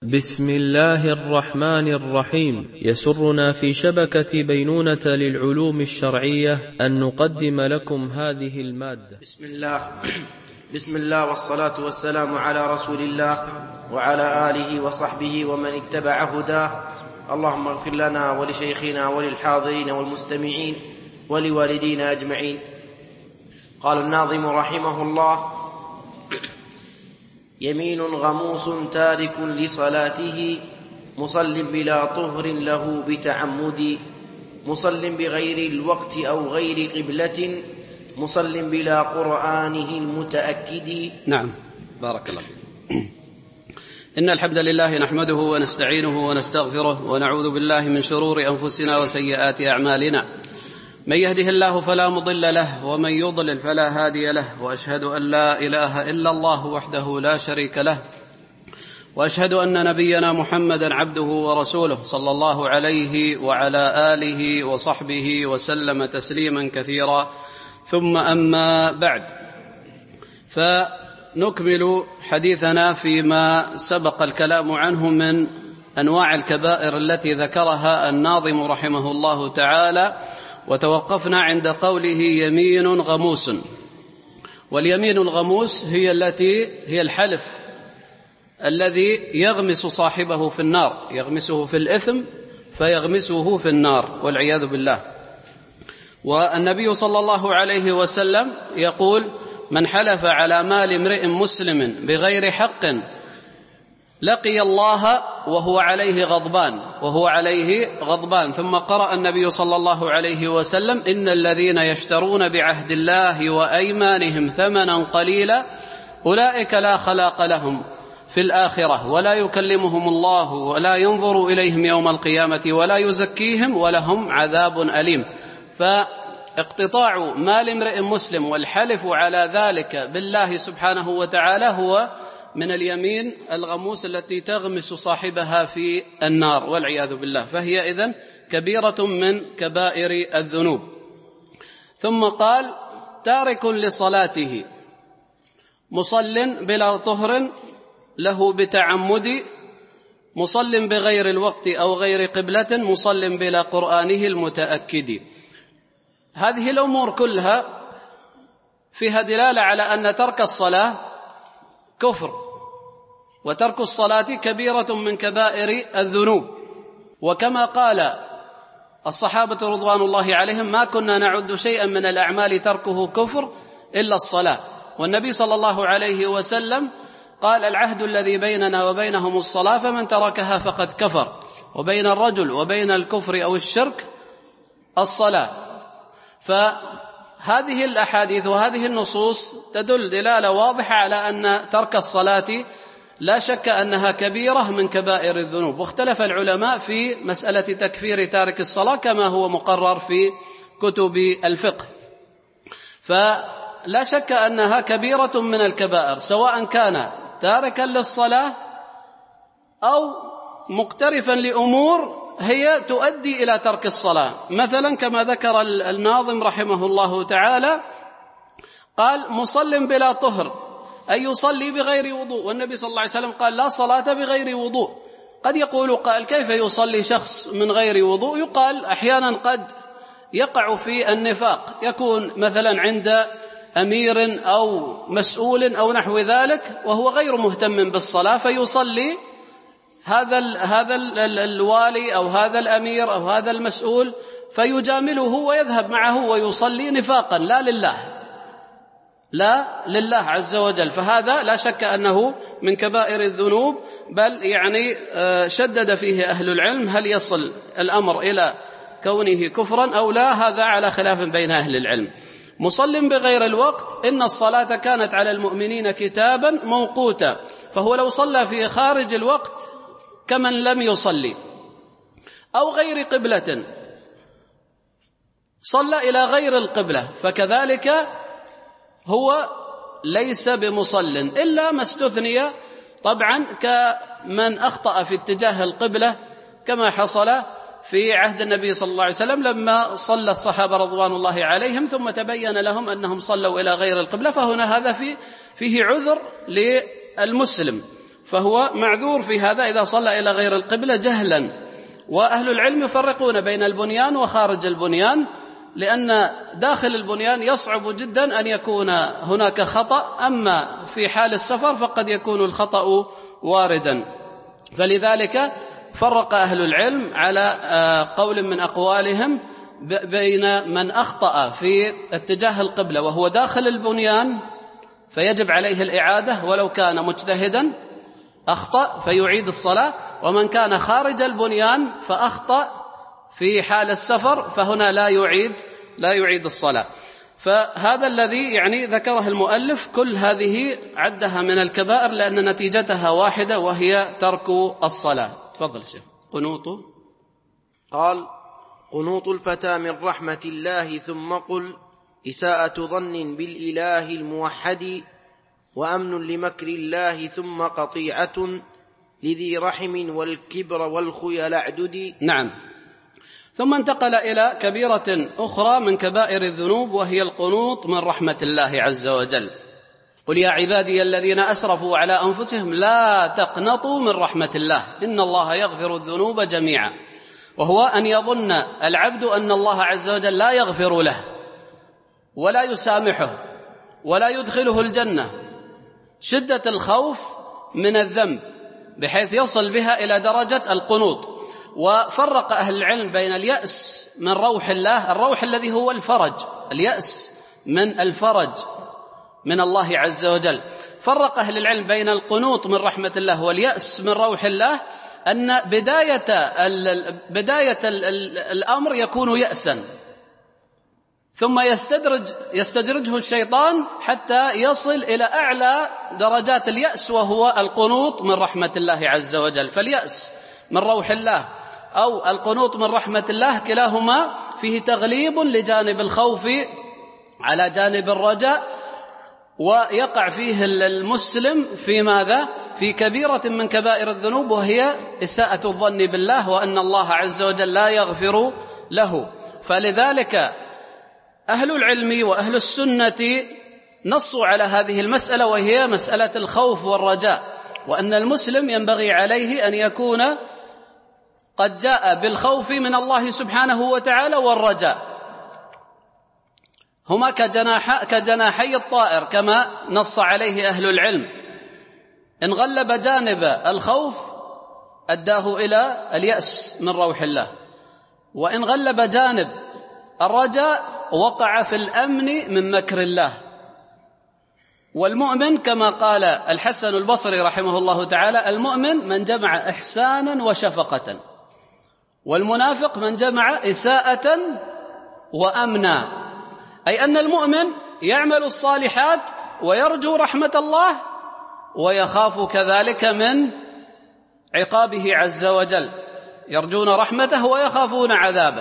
بسم الله الرحمن الرحيم. يسرنا في شبكة بينونة للعلوم الشرعية أن نقدم لكم هذه المادة. بسم الله والصلاة والسلام على رسول الله وعلى آله وصحبه ومن اتبع هداه. اللهم اغفر لنا ولشيخنا وللحاضرين والمستمعين ولوالدينا أجمعين. قال الناظم رحمه الله: يمين غموس تارك لصلاته، مصل بلا طهر له بتعمد، مصل بغير الوقت أو غير قبلة، مصل بلا قرآنه المتأكد. نعم، بارك الله فيك. إن الحمد لله نحمده ونستعينه ونستغفره ونعوذ بالله من شرور أنفسنا وسيئات أعمالنا. من يهده الله فلا مضل له ومن يضلل فلا هادي له، وأشهد أن لا إله إلا الله وحده لا شريك له، وأشهد أن نبينا محمدا عبده ورسوله صلى الله عليه وعلى آله وصحبه وسلم تسليما كثيرا. ثم أما بعد، فنكمل حديثنا فيما سبق الكلام عنه من أنواع الكبائر التي ذكرها الناظم رحمه الله تعالى، وتوقفنا عند قوله يمين غموس. واليمين الغموس هي الحلف الذي يغمس صاحبه في النار، يغمسه في الإثم فيغمسه في النار والعياذ بالله. والنبي صلى الله عليه وسلم يقول: من حلف على مال امرئ مسلم بغير حق لقي الله وهو عليه غضبان. ثم قرأ النبي صلى الله عليه وسلم: إن الذين يشترون بعهد الله وأيمانهم ثمنا قليلا أولئك لا خلاق لهم في الآخرة ولا يكلمهم الله ولا ينظر إليهم يوم القيامة ولا يزكيهم ولهم عذاب أليم. فاقتطاع مال امرئ مسلم والحلف على ذلك بالله سبحانه وتعالى هو من اليمين الغموس التي تغمس صاحبها في النار والعياذ بالله، فهي إذن كبيرة من كبائر الذنوب. ثم قال: تارك لصلاته، مصل بلا طهر له بتعمد، مصل بغير الوقت أو غير قبلة، مصل بلا قرآنه المتأكد. هذه الأمور كلها فيها دلالة على أن ترك الصلاة كفر، وترك الصلاة كبيرة من كبائر الذنوب. وكما قال الصحابة رضوان الله عليهم: ما كنا نعد شيئا من الأعمال تركه كفر إلا الصلاة. والنبي صلى الله عليه وسلم قال: العهد الذي بيننا وبينهم الصلاة، فمن تركها فقد كفر. وبين الرجل وبين الكفر أو الشرك الصلاة. فهذه الأحاديث وهذه النصوص تدل دلالة واضحة على أن ترك الصلاة لا شك أنها كبيرة من كبائر الذنوب. واختلف العلماء في مسألة تكفير تارك الصلاة كما هو مقرر في كتب الفقه. فلا شك أنها كبيرة من الكبائر، سواء كان تاركا للصلاة أو مقترفا لأمور هي تؤدي إلى ترك الصلاة. مثلا كما ذكر الناظم رحمه الله تعالى، قال: مصل بلا طهر، أي يصلي بغير وضوء. والنبي صلى الله عليه وسلم قال: لا صلاة بغير وضوء. قد يقول قائل: كيف يصلي شخص من غير وضوء؟ يقال: أحيانا قد يقع في النفاق، يكون مثلا عند أمير أو مسؤول أو نحو ذلك وهو غير مهتم بالصلاة، فيصلي هذا الوالي أو هذا الأمير أو هذا المسؤول فيجامله ويذهب معه ويصلي نفاقا لا لله عز وجل. فهذا لا شك أنه من كبائر الذنوب، بل يعني شدد فيه أهل العلم هل يصل الأمر إلى كونه كفرا أو لا، هذا على خلاف بين أهل العلم. مصل بغير الوقت، إن الصلاة كانت على المؤمنين كتابا موقوتا، فهو لو صلى في خارج الوقت كمن لم يصلي. أو غير قبلة، صلى إلى غير القبلة، فكذلك هو ليس بمصل، إلا ما استثني طبعا كمن أخطأ في اتجاه القبلة، كما حصل في عهد النبي صلى الله عليه وسلم لما صلى الصحابة رضوان الله عليهم ثم تبين لهم أنهم صلوا إلى غير القبلة، فهنا هذا فيه عذر للمسلم. فهو معذور في هذا إذا صلى إلى غير القبلة جهلا. وأهل العلم يفرقون بين البنيان وخارج البنيان، لأن داخل البنيان يصعب جدا أن يكون هناك خطأ، أما في حال السفر فقد يكون الخطأ واردا. فلذلك فرق أهل العلم على قول من أقوالهم بين من أخطأ في اتجاه القبلة وهو داخل البنيان فيجب عليه الإعادة ولو كان مجتهدا أخطأ فيعيد الصلاة، ومن كان خارج البنيان فأخطأ في حال السفر فهنا لا يعيد الصلاة. فهذا الذي يعني ذكره المؤلف، كل هذه عدها من الكبائر لأن نتيجتها واحدة وهي ترك الصلاة. تفضل شيخ. قنوط. قال: قنوط الفتى من رحمة الله، ثم قل: إساءة ظن بالإله الموحد، وأمن لمكر الله، ثم قطيعة لذي رحم، والكبر والخيل اعدد. نعم. ثم انتقل إلى كبيرة أخرى من كبائر الذنوب وهي القنوط من رحمة الله عز وجل. قل يا عبادي الذين أسرفوا على أنفسهم لا تقنطوا من رحمة الله إن الله يغفر الذنوب جميعا، وهو أن يظن العبد أن الله عز وجل لا يغفر له ولا يسامحه ولا يدخله الجنة، شدة الخوف من الذنب بحيث يصل بها إلى درجة القنوط. وفرق أهل العلم بين اليأس من روح الله، الروح الذي هو الفرج، اليأس من الفرج من الله عز وجل. فرق أهل العلم بين القنوط من رحمة الله واليأس من روح الله، أن بداية الأمر يكون يأسا، ثم يستدرجه الشيطان حتى يصل إلى أعلى درجات اليأس وهو القنوط من رحمة الله عز وجل. فاليأس من روح الله أو القنوط من رحمة الله كلاهما فيه تغليب لجانب الخوف على جانب الرجاء، ويقع فيه المسلم في ماذا؟ في كبيرة من كبائر الذنوب وهي إساءة الظن بالله وأن الله عز وجل لا يغفر له. فلذلك أهل العلم وأهل السنة نصوا على هذه المسألة، وهي مسألة الخوف والرجاء، وأن المسلم ينبغي عليه أن يكون قد جاء بالخوف من الله سبحانه وتعالى والرجاء، هما كجناحي الطائر كما نص عليه أهل العلم. إن غلب جانب الخوف أداه إلى اليأس من روح الله، وإن غلب جانب الرجاء وقع في الأمن من مكر الله. والمؤمن كما قال الحسن البصري رحمه الله تعالى: المؤمن من جمع إحسانا وشفقة، والمنافق من جمع إساءة وأمنا. أي أن المؤمن يعمل الصالحات ويرجو رحمة الله ويخاف كذلك من عقابه عز وجل، يرجون رحمته ويخافون عذابه.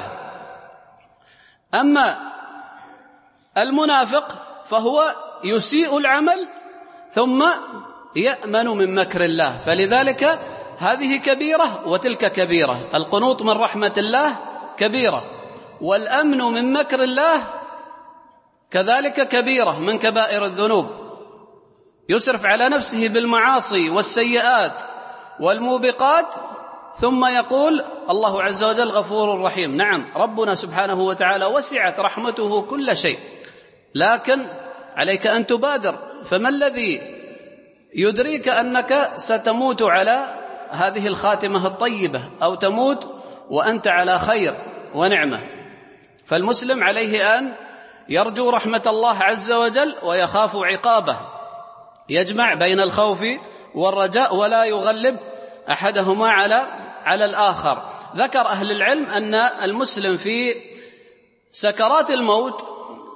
أما المنافق فهو يسيء العمل ثم يأمن من مكر الله. فلذلك هذه كبيرة وتلك كبيرة، القنوط من رحمة الله كبيرة، والأمن من مكر الله كذلك كبيرة من كبائر الذنوب. يسرف على نفسه بالمعاصي والسيئات والموبقات ثم يقول الله عز وجل غفور رحيم. نعم، ربنا سبحانه وتعالى وسعت رحمته كل شيء، لكن عليك أن تبادر. فما الذي يدريك أنك ستموت على هذه الخاتمة الطيبة أو تموت وأنت على خير ونعمة؟ فالمسلم عليه أن يرجو رحمة الله عز وجل ويخاف عقابه، يجمع بين الخوف والرجاء ولا يغلب أحدهما على الآخر. ذكر أهل العلم أن المسلم في سكرات الموت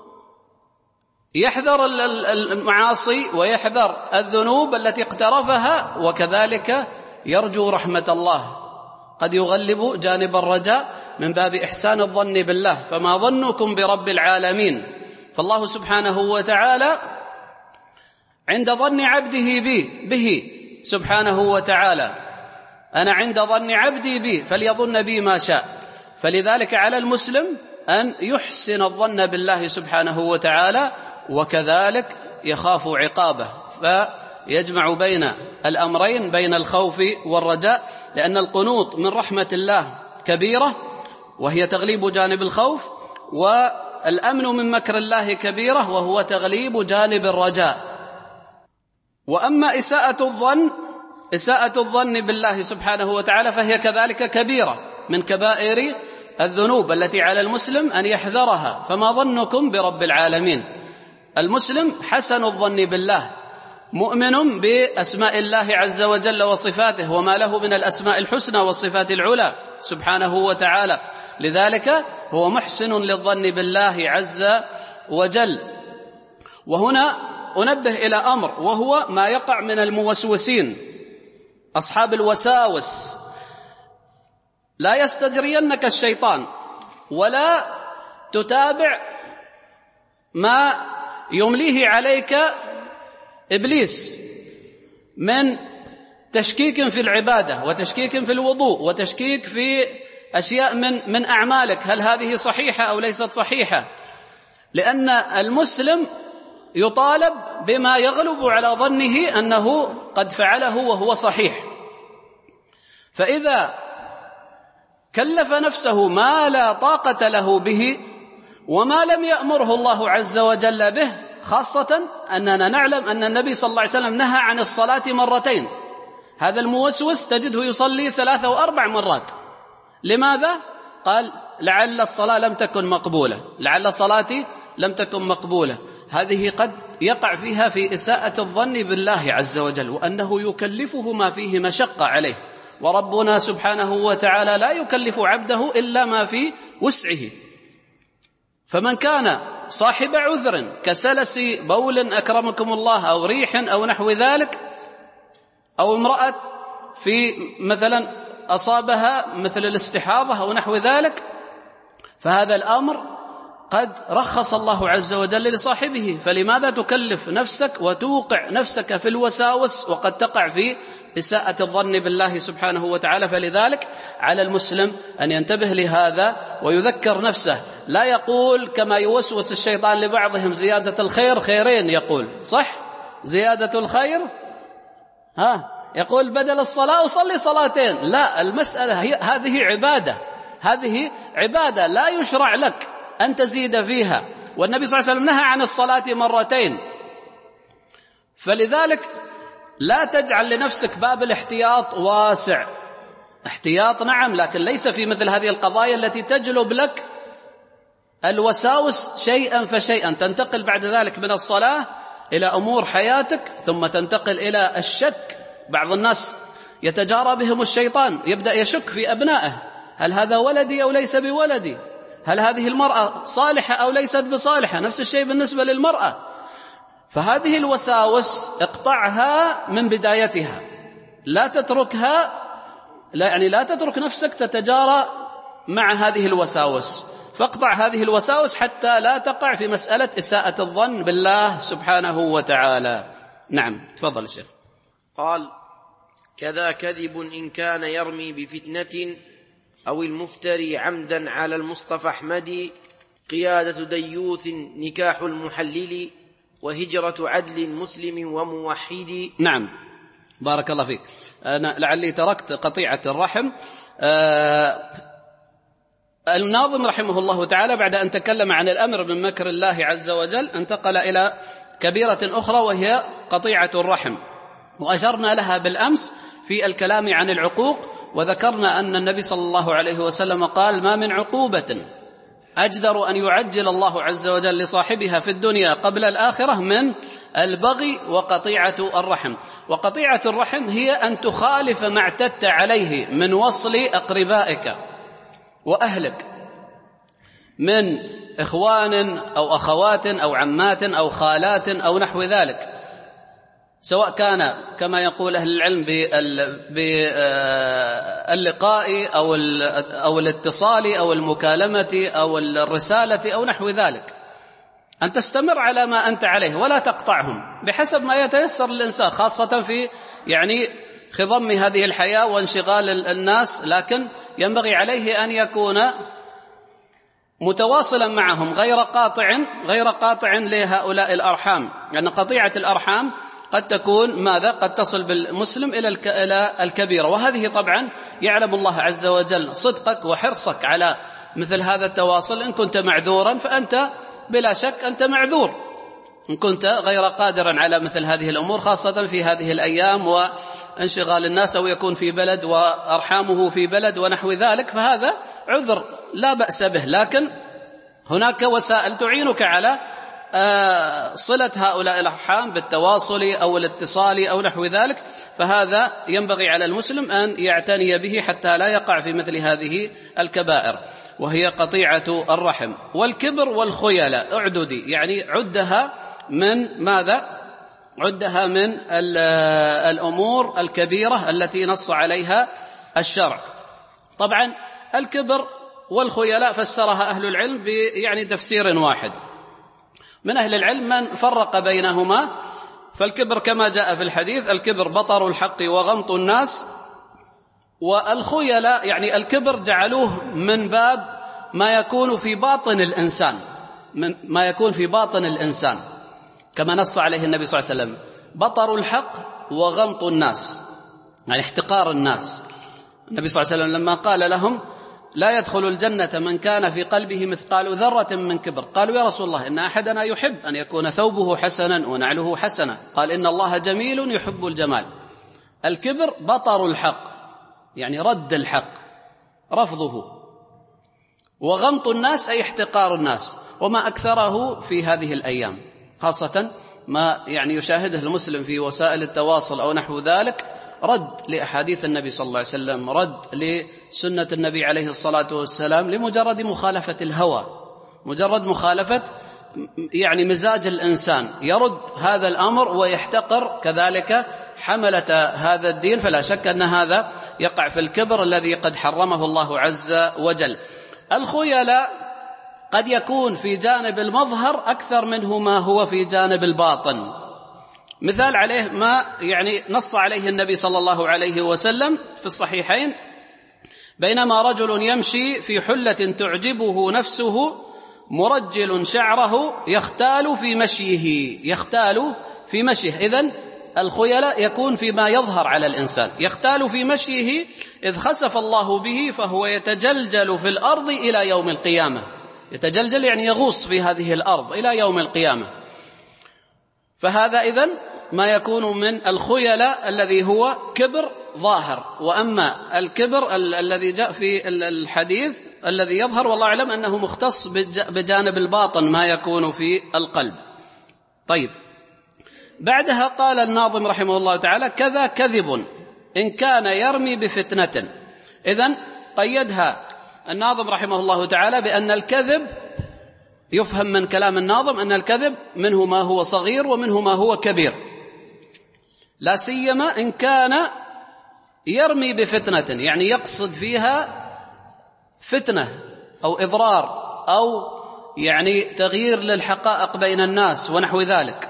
يحذر المعاصي ويحذر الذنوب التي اقترفها، وكذلك يرجو رحمة الله، قد يغلب جانب الرجاء من باب إحسان الظن بالله. فما ظنكم برب العالمين؟ فالله سبحانه وتعالى عند ظن عبده به سبحانه وتعالى، أنا عند ظن عبدي بي فليظن بي ما شاء. فلذلك على المسلم أن يحسن الظن بالله سبحانه وتعالى وكذلك يخاف عقابه. يجمع بين الأمرين، بين الخوف والرجاء، لأن القنوط من رحمة الله كبيرة وهي تغليب جانب الخوف، والأمن من مكر الله كبيرة وهو تغليب جانب الرجاء. وأما إساءة الظن بالله سبحانه وتعالى فهي كذلك كبيرة من كبائر الذنوب التي على المسلم أن يحذرها. فما ظنكم برب العالمين؟ المسلم حسن الظن بالله، مؤمن بأسماء الله عز وجل وصفاته وما له من الأسماء الحسنى والصفات العلى سبحانه وتعالى، لذلك هو محسن للظن بالله عز وجل. وهنا أنبه إلى أمر، وهو ما يقع من الموسوسين أصحاب الوساوس. لا يستجرينك الشيطان ولا تتابع ما يمليه عليك إبليس من تشكيك في العبادة وتشكيك في الوضوء وتشكيك في أشياء من أعمالك، هل هذه صحيحة أو ليست صحيحة؟ لأن المسلم يطالب بما يغلب على ظنه أنه قد فعله وهو صحيح. فإذا كلف نفسه ما لا طاقة له به وما لم يأمره الله عز وجل به، خاصة أننا نعلم أن النبي صلى الله عليه وسلم نهى عن الصلاة مرتين. هذا الموسوس تجده يصلي 3 و4 مرات. لماذا؟ قال لعل الصلاة لم تكن مقبولة، لعل صلاتي لم تكن مقبولة. هذه قد يقع فيها في إساءة الظن بالله عز وجل، وأنه يكلفه ما فيه مشقة عليه، وربنا سبحانه وتعالى لا يكلف عبده إلا ما في وسعه. فمن كان صاحب عذر كسلس بول أكرمكم الله أو ريح أو نحو ذلك، أو امرأة في مثلا أصابها مثل الاستحاضة أو نحو ذلك، فهذا الأمر قد رخص الله عز وجل لصاحبه. فلماذا تكلف نفسك وتوقع نفسك في الوساوس وقد تقع في إساءة الظن بالله سبحانه وتعالى؟ فلذلك على المسلم أن ينتبه لهذا ويذكر نفسه، لا يقول كما يوسوس الشيطان لبعضهم زيادة الخير خيرين، يقول صح زيادة الخير يقول بدل الصلاة أصلي صلاتين. لا، المسألة هذه عبادة لا يشرع لك أن تزيد فيها، والنبي صلى الله عليه وسلم نهى عن الصلاة مرتين. فلذلك لا تجعل لنفسك باب الاحتياط واسع. احتياط نعم، لكن ليس في مثل هذه القضايا التي تجلب لك الوساوس شيئا فشيئا، تنتقل بعد ذلك من الصلاة إلى أمور حياتك، ثم تنتقل إلى الشك. بعض الناس يتجارى بهم الشيطان، يبدأ يشك في أبنائه، هل هذا ولدي أو ليس بولدي؟ هل هذه المرأة صالحة أو ليست بصالحة؟ نفس الشيء بالنسبة للمرأة. فهذه الوساوس اقطعها من بدايتها، لا تتركها، لا تترك نفسك تتجارى مع هذه الوساوس، فاقطع هذه الوساوس حتى لا تقع في مسألة إساءة الظن بالله سبحانه وتعالى. نعم، تفضل الشيخ. قال: كذا كذب إن كان يرمي بفتنة أو المفتري عمدا على المصطفى أحمد، قيادة ديوث نكاح المحلل، وهجرة عدل مسلم وموحد. نعم، بارك الله فيك. أنا لعلي تركت قطيعة الرحم. الناظم رحمه الله تعالى بعد أن تكلم عن الأمر من مكر الله عز وجل انتقل إلى كبيرة أخرى وهي قطيعة الرحم، وأشرنا لها بالأمس في الكلام عن العقوق، وذكرنا أن النبي صلى الله عليه وسلم قال: ما من عقوبة أجدر أن يعجل الله عز وجل لصاحبها في الدنيا قبل الآخرة من البغي وقطيعة الرحم. وقطيعة الرحم هي أن تخالف ما اعتدت عليه من وصل أقربائك وأهلك من إخوان أو أخوات أو عمات أو خالات أو نحو ذلك، سواء كان كما يقول أهل العلم باللقاء أو الاتصال أو المكالمة أو الرسالة أو نحو ذلك، أن تستمر على ما أنت عليه ولا تقطعهم بحسب ما يتيسر للإنسان، خاصة في خضم هذه الحياة وانشغال الناس، لكن ينبغي عليه أن يكون متواصلا معهم غير قاطع لهؤلاء الأرحام، لأن قطيعة الأرحام قد تكون ماذا؟ قد تصل بالمسلم إلى الكبيرة. وهذه طبعا يعلم الله عز وجل صدقك وحرصك على مثل هذا التواصل. إن كنت معذورا فأنت بلا شك أنت معذور، إن كنت غير قادرا على مثل هذه الأمور، خاصة في هذه الأيام وانشغال الناس، أو يكون في بلد وأرحامه في بلد ونحو ذلك، فهذا عذر لا بأس به. لكن هناك وسائل تعينك على صلة هؤلاء الأرحام بالتواصل أو الاتصال أو نحو ذلك، فهذا ينبغي على المسلم أن يعتني به حتى لا يقع في مثل هذه الكبائر، وهي قطيعة الرحم. والكبر والخيلاء اعددي، يعني عدها من ماذا؟ عدها من الأمور الكبيرة التي نص عليها الشرع. طبعا الكبر والخيلاء فسرها أهل العلم يعني تفسير واحد. من أهل العلم من فرق بينهما، فالكبر كما جاء في الحديث: الكبر بطر الحق وغمط الناس. والخيلاء يعني الكبر جعلوه من باب ما يكون في باطن الإنسان، ما يكون في باطن الإنسان، كما نص عليه النبي صلى الله عليه وسلم: بطر الحق وغمط الناس، يعني احتقار الناس. النبي صلى الله عليه وسلم لما قال لهم: لا يدخل الجنة من كان في قلبه مثقال ذرة من كبر، قالوا: يا رسول الله، إن أحدنا يحب أن يكون ثوبه حسنا ونعله حسنا، قال: إن الله جميل يحب الجمال. الكبر بطر الحق، يعني رد الحق، رفضه. وغمط الناس أي احتقار الناس، وما أكثره في هذه الأيام، خاصة ما يعني يشاهده المسلم في وسائل التواصل أو نحو ذلك، رد لأحاديث النبي صلى الله عليه وسلم، رد لسنة النبي عليه الصلاة والسلام، لمجرد مخالفة الهوى، مجرد مخالفة يعني مزاج الإنسان، يرد هذا الأمر ويحتقر كذلك حملة هذا الدين. فلا شك أن هذا يقع في الكبر الذي قد حرمه الله عز وجل. الخيلاء قد يكون في جانب المظهر أكثر منه ما هو في جانب الباطن. مثال عليه ما يعني نص عليه النبي صلى الله عليه وسلم في الصحيحين: بينما رجل يمشي في حلة تعجبه نفسه مرجل شعره يختال في مشيه، يختال في مشيه. إذن الخيلاء يكون فيما يظهر على الإنسان، يختال في مشيه إذ خسف الله به فهو يتجلجل في الأرض إلى يوم القيامة. يتجلجل يعني يغوص في هذه الأرض إلى يوم القيامة. فهذا إذن ما يكون من الخيلاء الذي هو كبر ظاهر. وأما الكبر الذي جاء في الحديث الذي يظهر، والله أعلم أنه مختص بجانب الباطن ما يكون في القلب. طيب، بعدها قال الناظم رحمه الله تعالى: كذا كذب إن كان يرمي بفتنة. إذن قيدها الناظم رحمه الله تعالى بأن الكذب يفهم من كلام الناظم أن الكذب منه ما هو صغير ومنه ما هو كبير، لا سيما إن كان يرمي بفتنة، يعني يقصد فيها فتنة أو إضرار أو يعني تغيير للحقائق بين الناس ونحو ذلك،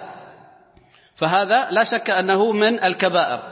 فهذا لا شك أنه من الكبائر.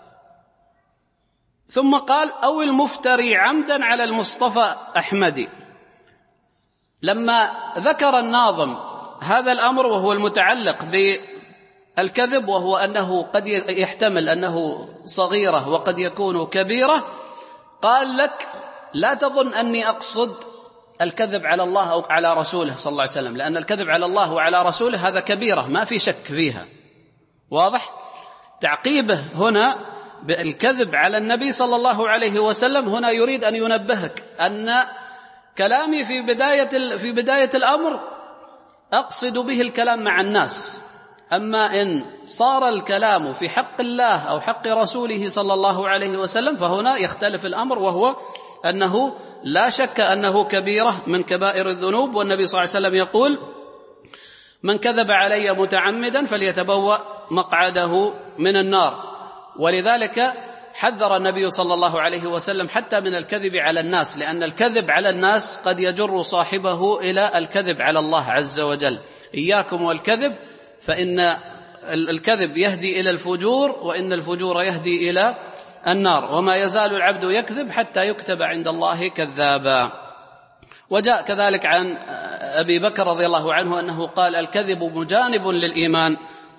ثم قال: أو المفتري عمدا على المصطفى أحمد. لما ذكر الناظم هذا الأمر وهو المتعلق بالكذب، وهو أنه قد يحتمل أنه صغيرة وقد يكون كبيرة، قال لك: لا تظن أني أقصد الكذب على الله أو على رسوله صلى الله عليه وسلم، لأن الكذب على الله وعلى رسوله هذا كبيرة ما في شك فيها، واضح؟ تعقيبه هنا بالكذب على النبي صلى الله عليه وسلم هنا يريد أن ينبهك أن كلامي في بداية الأمر أقصد به الكلام مع الناس، أما إن صار الكلام في حق الله أو حق رسوله صلى الله عليه وسلم فهنا يختلف الأمر، وهو أنه لا شك أنه كبيرة من كبائر الذنوب. والنبي صلى الله عليه وسلم يقول: من كذب علي متعمدا فليتبوأ مقعده من النار. ولذلك حذر النبي صلى الله عليه وسلم حتى من الكذب على الناس، لأن الكذب على الناس قد يجر صاحبه إلى الكذب على الله عز وجل. إياكم والكذب، فإن الكذب يهدي إلى الفجور، وإن الفجور يهدي إلى النار، وما يزال العبد يكذب حتى يكتب عند الله كذابا. وجاء كذلك عن أبي بكر رضي الله عنه أنه قال: الكذب مجانب للإيمان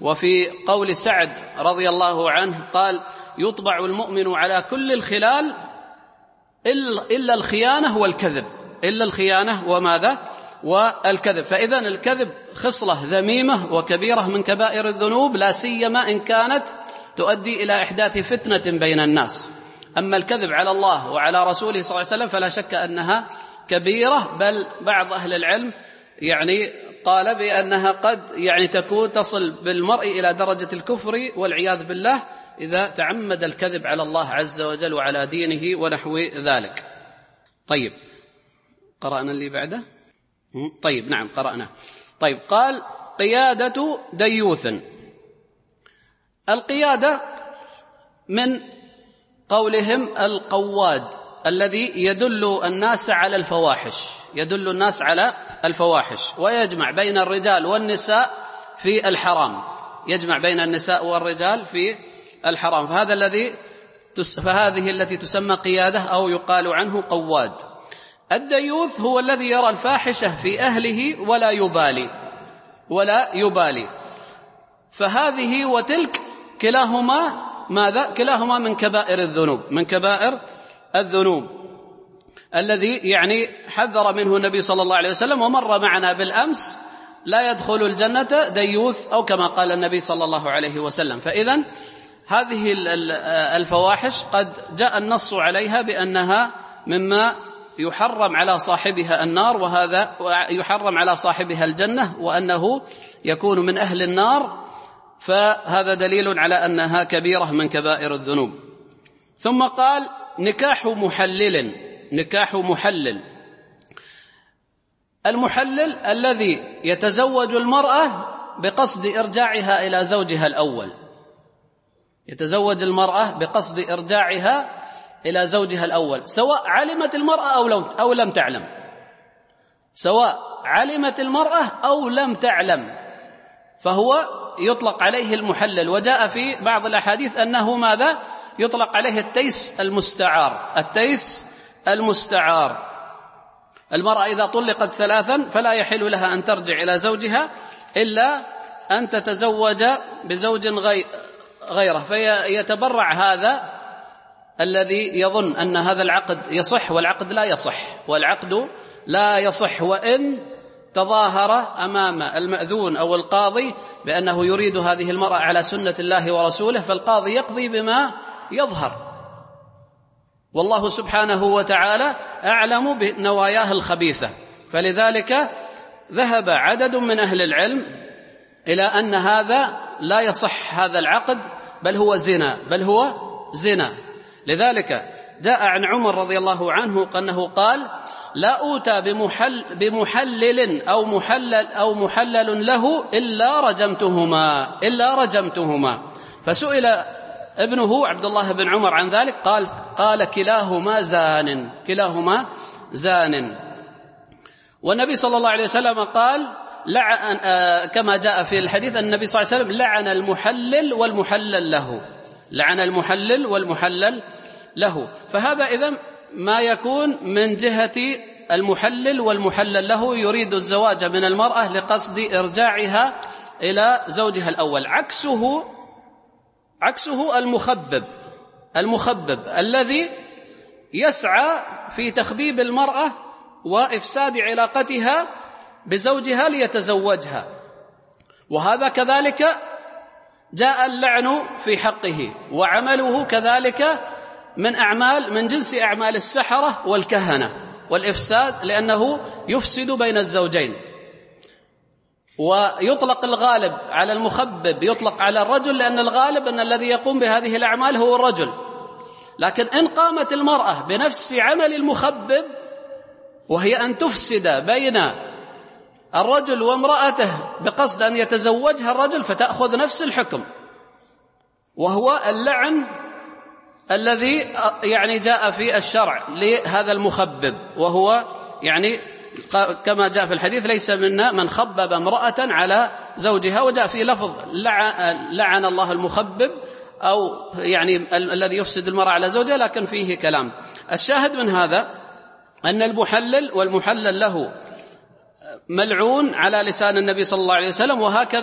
وفي قول سعد رضي الله عنه قال: يطبع المؤمن على كل الخلال إلا الخيانة والكذب، إلا الخيانة وماذا؟ والكذب. فإذا الكذب خصلة ذميمة وكبيرة من كبائر الذنوب، لا سيما إن كانت تؤدي إلى إحداث فتنة بين الناس. أما الكذب على الله وعلى رسوله صلى الله عليه وسلم فلا شك أنها كبيرة، بل بعض أهل العلم قال بأنها قد تكون تصل بالمرء إلى درجة الكفر والعياذ بالله إذا تعمد الكذب على الله عز وجل وعلى دينه ونحو ذلك. طيب، قرأنا اللي بعده؟ طيب، نعم قرأنا. طيب، قال: قيادة ديوث. القيادة من قولهم القواد الذي يدل الناس على الفواحش، يدل الناس على الفواحش، ويجمع بين الرجال والنساء في الحرام، يجمع بين النساء والرجال في الحرام. فهذه التي تسمى قيادة أو يقال عنه قواد. الديوث هو الذي يرى الفاحشة في أهله ولا يبالي. فهذه وتلك كلاهما ماذا؟ كلاهما من كبائر الذنوب، من كبائر الذنوب الذي حذر منه النبي صلى الله عليه وسلم، ومر معنا بالأمس: لا يدخل الجنة ديوث، أو كما قال النبي صلى الله عليه وسلم. فإذن هذه الفواحش قد جاء النص عليها بأنها مما يحرم على صاحبها النار، وهذا يحرم على صاحبها الجنة، وأنه يكون من أهل النار، فهذا دليل على أنها كبيرة من كبائر الذنوب. ثم قال: نكاح محلل. نكاح محلل، المحلل الذي يتزوج المرأة بقصد إرجاعها إلى زوجها الأول، يتزوج المرأة بقصد إرجاعها إلى زوجها الأول، سواء علمت المرأة أو لم تعلم، سواء علمت المرأة أو لم تعلم، فهو يطلق عليه المحلل. وجاء في بعض الأحاديث أنه ماذا؟ يطلق عليه التيس المستعار. التيس المستعار، المرأة إذا طلقت 3 فلا يحل لها أن ترجع إلى زوجها إلا أن تتزوج بزوج غيره، فيتبرع هذا الذي يظن أن هذا العقد يصح، والعقد لا يصح، والعقد لا يصح، وإن تظاهر أمام المأذون أو القاضي بأنه يريد هذه المرأة على سنة الله ورسوله، فالقاضي يقضي بما يظهر، والله سبحانه وتعالى أعلم بنواياه الخبيثة. فلذلك ذهب عدد من أهل العلم إلى أن هذا لا يصح هذا العقد، بل هو زنا. لذلك جاء عن عمر رضي الله عنه أنه قال: لا أوتى بمحلل أو محلل له إلا رجمتهما. فسئل ابنه عبد الله بن عمر عن ذلك، قال كلاهما زان. والنبي صلى الله عليه وسلم قال كما جاء في الحديث أن النبي صلى الله عليه وسلم لعن المحلل والمحلل له. فهذا إذن ما يكون من جهة المحلل والمحلل له، يريد الزواج من المرأة لقصد إرجاعها إلى زوجها الأول. عكسه المخبب الذي يسعى في تخبيب المرأة وإفساد علاقتها بزوجها ليتزوجها، وهذا كذلك جاء اللعن في حقه، وعمله كذلك من جنس أعمال السحرة والكهنة والإفساد، لأنه يفسد بين الزوجين. ويطلق الغالب على المخبب، يطلق على الرجل، لأن الغالب أن الذي يقوم بهذه الأعمال هو الرجل. لكن إن قامت المرأة بنفس عمل المخبب، وهي أن تفسد بين الرجل وامرأته بقصد أن يتزوجها الرجل، فتأخذ نفس الحكم، وهو اللعن الذي جاء في الشرع لهذا المخبب، وهو كما جاء في الحديث: ليس منا من خبب امرأة على زوجها. وجاء في لفظ: لعن الله المخبب، أو الذي يفسد المرأة على زوجها، لكن فيه كلام. الشاهد من هذا أن المحلل والمحلل له ملعون على لسان النبي صلى الله عليه وسلم، وهكذا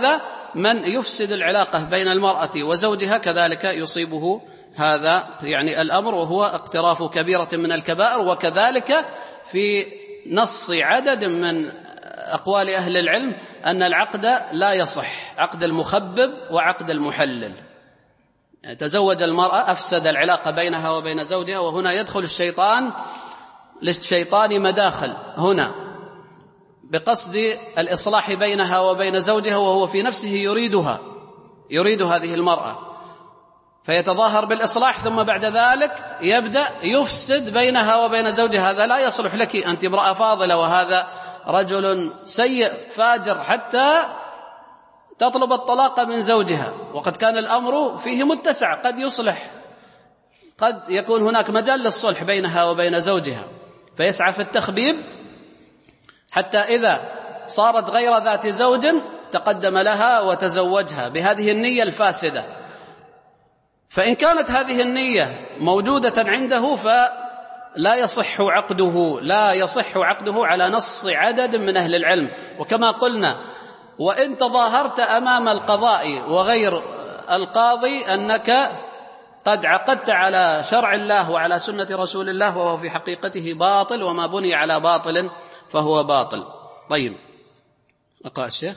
من يفسد العلاقة بين المرأة وزوجها كذلك يصيبه هذا يعني الأمر، وهو اقتراف كبيرة من الكبائر. وكذلك في نص عدد من أقوال أهل العلم أن العقد لا يصح، عقد المخبب وعقد المحلل. يعني تزوج المرأة أفسد العلاقة بينها وبين زوجها، وهنا يدخل الشيطان للشيطان مداخل هنا بقصد الإصلاح بينها وبين زوجها، وهو في نفسه يريد هذه المرأة، فيتظاهر بالإصلاح، ثم بعد ذلك يبدأ يفسد بينها وبين زوجها. هذا لا يصلح لك، أنت امرأة فاضلة، وهذا رجل سيء فاجر، حتى تطلب الطلاق من زوجها، وقد كان الأمر فيه متسع، قد يصلح، قد يكون هناك مجال للصلح بينها وبين زوجها، فيسعى في التخبيب حتى إذا صارت غير ذات زوج تقدم لها وتزوجها بهذه النية الفاسدة. فإن كانت هذه النية موجودة عنده فلا يصح عقده على نص عدد من أهل العلم. وكما قلنا، وإن تظاهرت أمام القضاء وغير القاضي أنك قد عقدت على شرع الله وعلى سنة رسول الله، وهو في حقيقته باطل، وما بني على باطل فهو باطل. طيب، أقرأ الشيخ.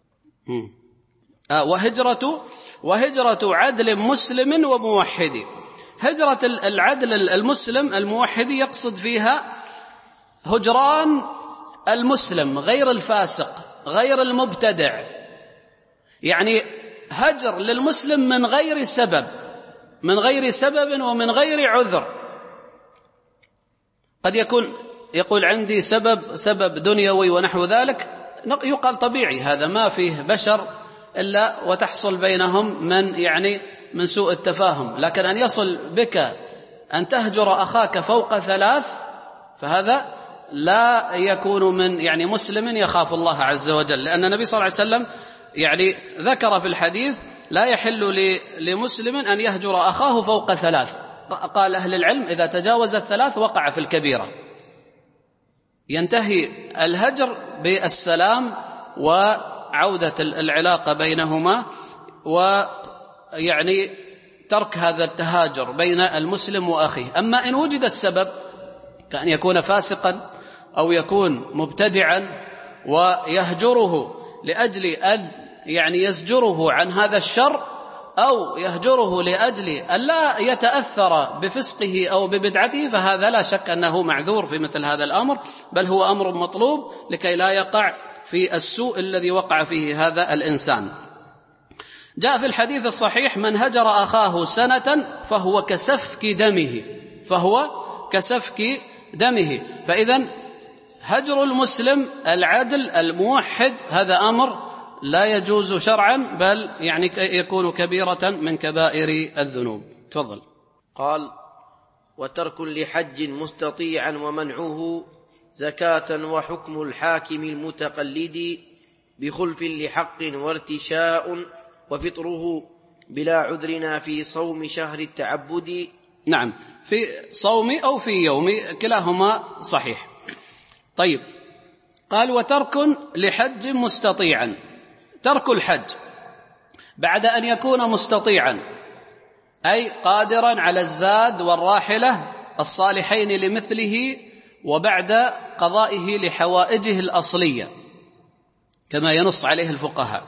وهجرة عدل مسلم وموحد. هجرة العدل المسلم الموحد يقصد فيها هجران المسلم غير الفاسق غير المبتدع، يعني هجر للمسلم من غير سبب ومن غير عذر. قد يقول عندي سبب دنيوي ونحو ذلك، يقال طبيعي، هذا ما فيه بشر إلا وتحصل بينهم من سوء التفاهم. لكن أن يصل بك أن تهجر أخاك فوق 3، فهذا لا يكون من مسلم يخاف الله عز وجل، لأن النبي صلى الله عليه وسلم ذكر في الحديث: لا يحل لمسلم أن يهجر أخاه فوق 3. قال أهل العلم: إذا تجاوز 3 وقع في الكبيرة. ينتهي الهجر بالسلام وعودة العلاقة بينهما، ترك هذا التهاجر بين المسلم وأخيه. أما إن وجد السبب كأن يكون فاسقا أو يكون مبتدعا ويهجره لأجل أن يزجره عن هذا الشر، أو يهجره لأجل أن لا يتأثر بفسقه أو ببدعته، فهذا لا شك أنه معذور في مثل هذا الأمر، بل هو أمر مطلوب لكي لا يقع في السوء الذي وقع فيه هذا الإنسان. جاء في الحديث الصحيح: من هجر أخاه سنة فهو كسفك دمه. فإذن هجر المسلم العدل الموحد هذا أمر لا يجوز شرعا، بل يكون كبيرة من كبائر الذنوب. تفضل. قال: وترك لحج مستطيعا ومنعه زكاة، وحكم الحاكم المتقلد بخلف لحق وارتشاء، وفطره بلا عذرنا في صوم شهر التعبد. نعم، في صوم أو في يوم كلاهما صحيح. طيب، قال: وترك لحج مستطيعا. ترك الحج بعد أن يكون مستطيعا، أي قادرا على الزاد والراحلة الصالحين لمثله، وبعد قضائه لحوائجه الأصلية كما ينص عليه الفقهاء.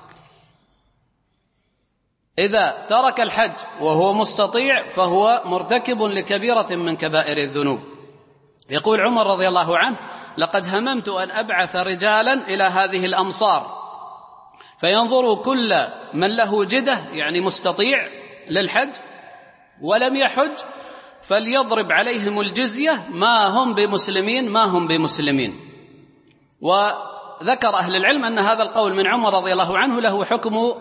إذا ترك الحج وهو مستطيع فهو مرتكب لكبيرة من كبائر الذنوب. يقول عمر رضي الله عنه: لقد هممت أن أبعث رجالا إلى هذه الأمصار فينظروا كل من له جدة مستطيع للحج ولم يحج، فليضرب عليهم الجزية، ما هم بمسلمين. وذكر أهل العلم أن هذا القول من عمر رضي الله عنه له حكم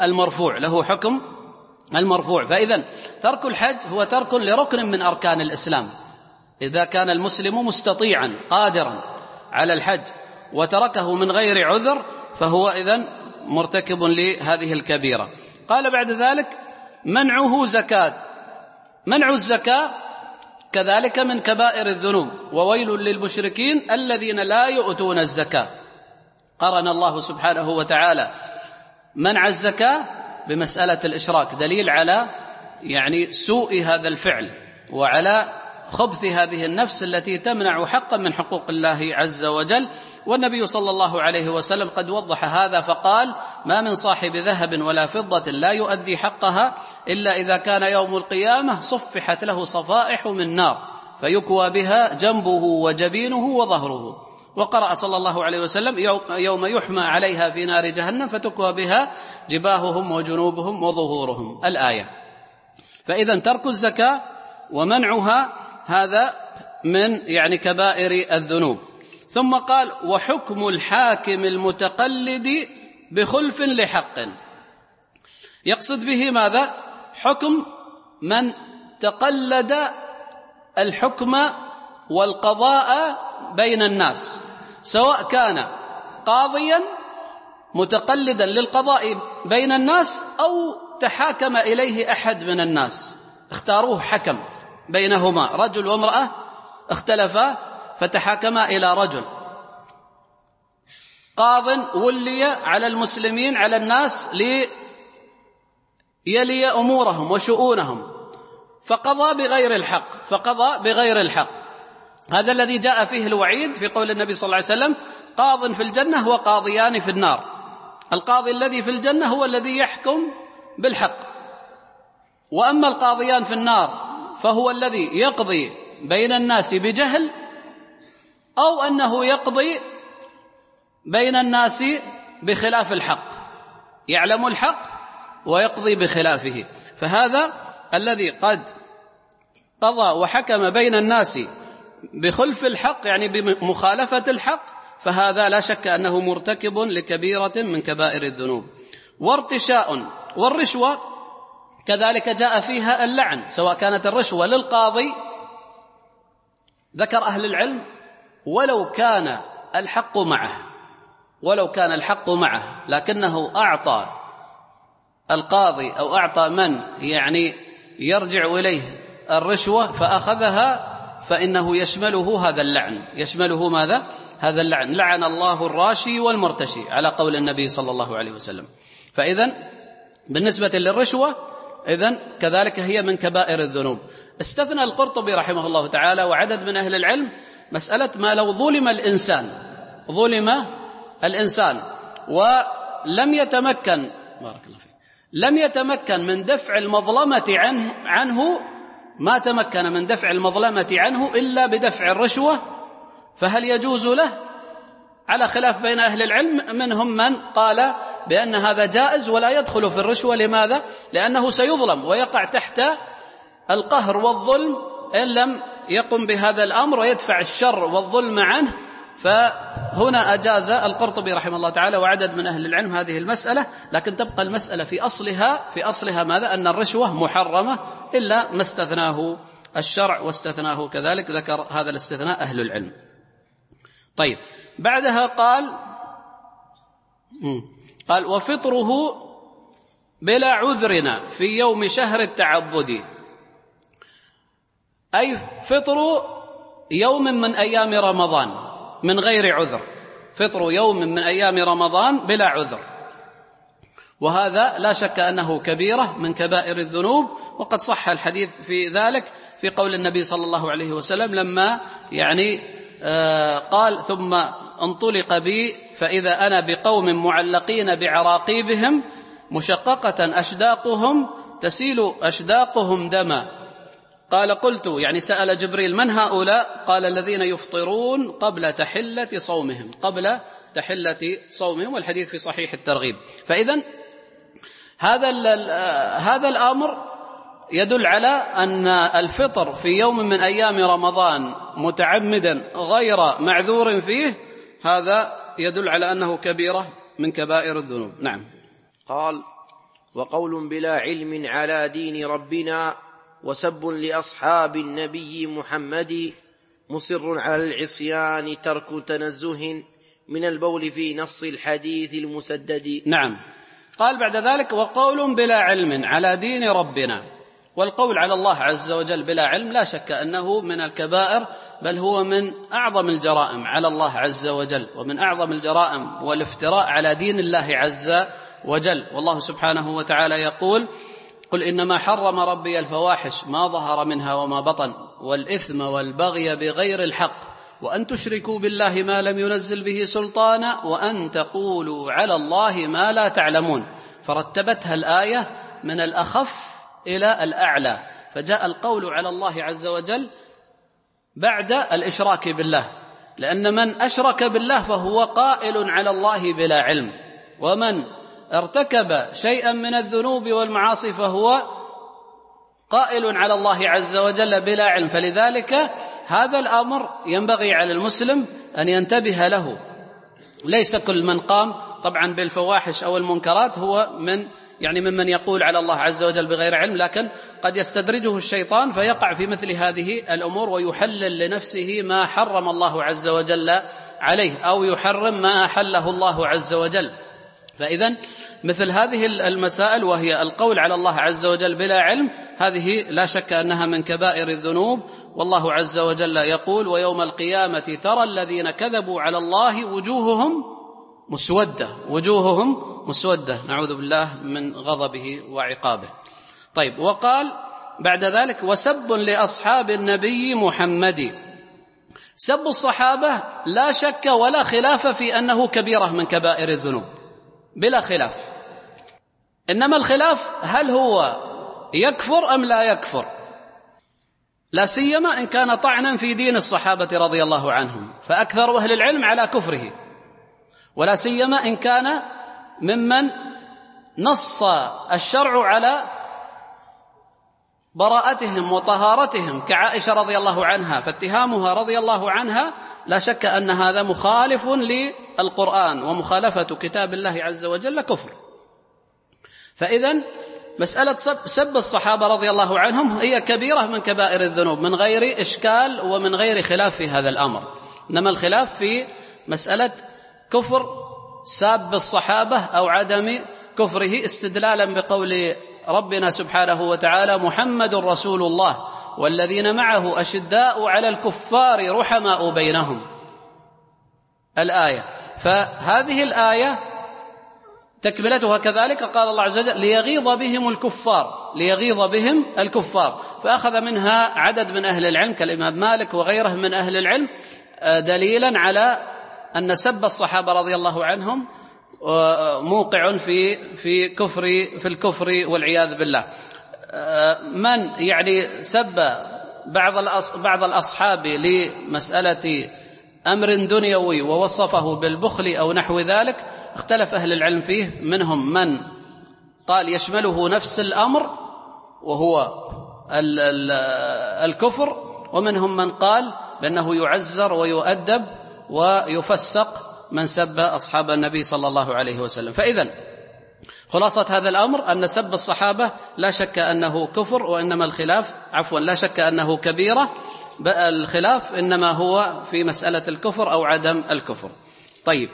المرفوع. فإذن ترك الحج هو ترك لركن من أركان الإسلام. إذا كان المسلم مستطيعا قادرا على الحج وتركه من غير عذر، فهو إذن مرتكب لهذه الكبيرة. قال بعد ذلك: منعه زكاة. منع الزكاة كذلك من كبائر الذنوب. وويل للمشركين الذين لا يؤتون الزكاة. قرن الله سبحانه وتعالى منع الزكاة بمسألة الإشراك، دليل على يعني سوء هذا الفعل وعلى خبث هذه النفس التي تمنع حقا من حقوق الله عز وجل. والنبي صلى الله عليه وسلم قد وضح هذا فقال: ما من صاحب ذهب ولا فضة لا يؤدي حقها إلا إذا كان يوم القيامة صفحت له صفائح من نار فيكوى بها جنبه وجبينه وظهره. وقرأ صلى الله عليه وسلم: يوم يحمى عليها في نار جهنم فتكوى بها جباههم وجنوبهم وظهورهم، الآية. فإذا ترك الزكاة ومنعها هذا من يعني كبائر الذنوب. ثم قال: وحكم الحاكم المتقلد بخلف لحق. يقصد به ماذا؟ حكم من تقلد الحكم والقضاء بين الناس، سواء كان قاضيا متقلدا للقضاء بين الناس أو تحاكم إليه أحد من الناس، اختاروه حكم بينهما، رجل وامرأة اختلفا فتحاكما إلى رجل، قاض ولي على المسلمين على الناس ليلي أمورهم وشؤونهم فقضى بغير الحق، هذا الذي جاء فيه الوعيد في قول النبي صلى الله عليه وسلم: قاض في الجنة وقاضيان في النار. القاضي الذي في الجنة هو الذي يحكم بالحق، وأما القاضيان في النار فهو الذي يقضي بين الناس بجهل أو أنه يقضي بين الناس بخلاف الحق، يعلم الحق ويقضي بخلافه. فهذا الذي قد قضى وحكم بين الناس بخلف الحق يعني بمخالفة الحق، فهذا لا شك أنه مرتكب لكبيرة من كبائر الذنوب. وارتشاء والرشوة كذلك جاء فيها اللعن، سواء كانت الرشوة للقاضي، ذكر أهل العلم ولو كان الحق معه لكنه أعطى القاضي أو أعطى من يعني يرجع إليه الرشوة فأخذها، فإنه يشمله هذا اللعن. يشمله ماذا؟ هذا اللعن. لعن الله الراشي والمرتشي على قول النبي صلى الله عليه وسلم. فإذن بالنسبة للرشوة إذن كذلك هي من كبائر الذنوب. استثنى القرطبي رحمه الله تعالى وعدد من أهل العلم مسألة ما لو ظلم الإنسان ولم يتمكن لم يتمكن من دفع المظلمة عنه ما تمكن من دفع المظلمة عنه إلا بدفع الرشوة، فهل يجوز له؟ على خلاف بين أهل العلم، منهم من قال بأن هذا جائز ولا يدخل في الرشوة. لماذا؟ لأنه سيظلم ويقع تحت القهر والظلم إن لم يقم بهذا الأمر ويدفع الشر والظلم عنه. فهنا أجاز القرطبي رحمه الله تعالى وعدد من أهل العلم هذه المسألة، لكن تبقى المسألة في أصلها ماذا؟ أن الرشوة محرمة إلا ما استثناه الشرع، واستثناه كذلك ذكر هذا الاستثناء أهل العلم. طيب، بعدها قال وفطره بلا عذرنا في يوم شهر التعبد، أي فطر يوم من أيام رمضان من غير عذر، فطر يوم من أيام رمضان بلا عذر، وهذا لا شك أنه كبيرة من كبائر الذنوب. وقد صح الحديث في ذلك في قول النبي صلى الله عليه وسلم لما قال ثم انطلق بي فإذا أنا بقوم معلقين بعراقيبهم مشققة أشداقهم تسيل أشداقهم دما. قال قلت سأل جبريل من هؤلاء؟ قال الذين يفطرون قبل تحلة صومهم، والحديث في صحيح الترغيب. فإذن هذا الأمر يدل على أن الفطر في يوم من أيام رمضان متعمدا غير معذور فيه، هذا يدل على أنه كبيرة من كبائر الذنوب. نعم. قال وقول بلا علم على دين ربنا وسب لأصحاب النبي محمد مصر على العصيان ترك تنزه من البول في نص الحديث المسدد. نعم. قال بعد ذلك وقول بلا علم على دين ربنا، والقول على الله عز وجل بلا علم لا شك أنه من الكبائر، بل هو من أعظم الجرائم على الله عز وجل، ومن أعظم الجرائم والافتراء على دين الله وجل. والله سبحانه وتعالى يقول: قل إنما حرم ربي الفواحش ما ظهر منها وما بطن والإثم والبغي بغير الحق وأن تشركوا بالله ما لم ينزل به سلطانا وأن تقولوا على الله ما لا تعلمون. فرتبتها الآية من الأخف إلى الأعلى، فجاء القول على الله عز وجل بعد الإشراك بالله، لأن من أشرك بالله فهو قائل على الله بلا علم، ومن ارتكب شيئا من الذنوب والمعاصي فهو قائل على الله عز وجل بلا علم. فلذلك هذا الأمر ينبغي على المسلم أن ينتبه له. ليس كل من قام طبعا بالفواحش أو المنكرات هو ممن يقول على الله عز وجل بغير علم، لكن قد يستدرجه الشيطان فيقع في مثل هذه الأمور ويحلل لنفسه ما حرم الله عز وجل عليه، أو يحرم ما أحله الله عز وجل. فإذن مثل هذه المسائل وهي القول على الله عز وجل بلا علم، هذه لا شك أنها من كبائر الذنوب. والله عز وجل يقول: ويوم القيامة ترى الذين كذبوا على الله وجوههم مسودة، نعوذ بالله من غضبه وعقابه. طيب، وقال بعد ذلك: وسب لأصحاب النبي محمد. سب الصحابة لا شك ولا خلاف في أنه كبيرة من كبائر الذنوب بلا خلاف، إنما الخلاف هل هو يكفر أم لا يكفر، لا سيما إن كان طعنا في دين الصحابة رضي الله عنهم، فأكثر أهل العلم على كفره، ولا سيما إن كان ممن نص الشرع على براءتهم وطهارتهم كعائشة رضي الله عنها، فاتهامها رضي الله عنها لا شك أن هذا مخالف للقرآن، ومخالفة كتاب الله عز وجل كفر. فإذن مسألة سب الصحابة رضي الله عنهم هي كبيرة من كبائر الذنوب من غير إشكال ومن غير خلاف في هذا الأمر، إنما الخلاف في مسألة كفر ساب الصحابة أو عدم كفره، استدلالا بقول ربنا سبحانه وتعالى: محمد رسول الله والذين معه أشداء على الكفار رحماء بينهم، الآية. فهذه الآية تكملتها كذلك قال الله عز وجل: ليغيظ بهم الكفار. فأخذ منها عدد من أهل العلم كالإمام مالك وغيره من أهل العلم دليلا على أن سب الصحابة رضي الله عنهم موقع في الكفر والعياذ بالله. من سب بعض الأصحاب لمسألة أمر دنيوي ووصفه بالبخل أو نحو ذلك، اختلف أهل العلم فيه، منهم من قال يشمله نفس الأمر وهو الكفر، ومنهم من قال بأنه يعزر ويؤدب ويفسق من سب أصحاب النبي صلى الله عليه وسلم. فإذن خلاصة هذا الأمر أن سب الصحابة لا شك أنه كفر، وإنما الخلاف لا شك أنه كبيرة، الخلاف إنما هو في مسألة الكفر أو عدم الكفر. طيب،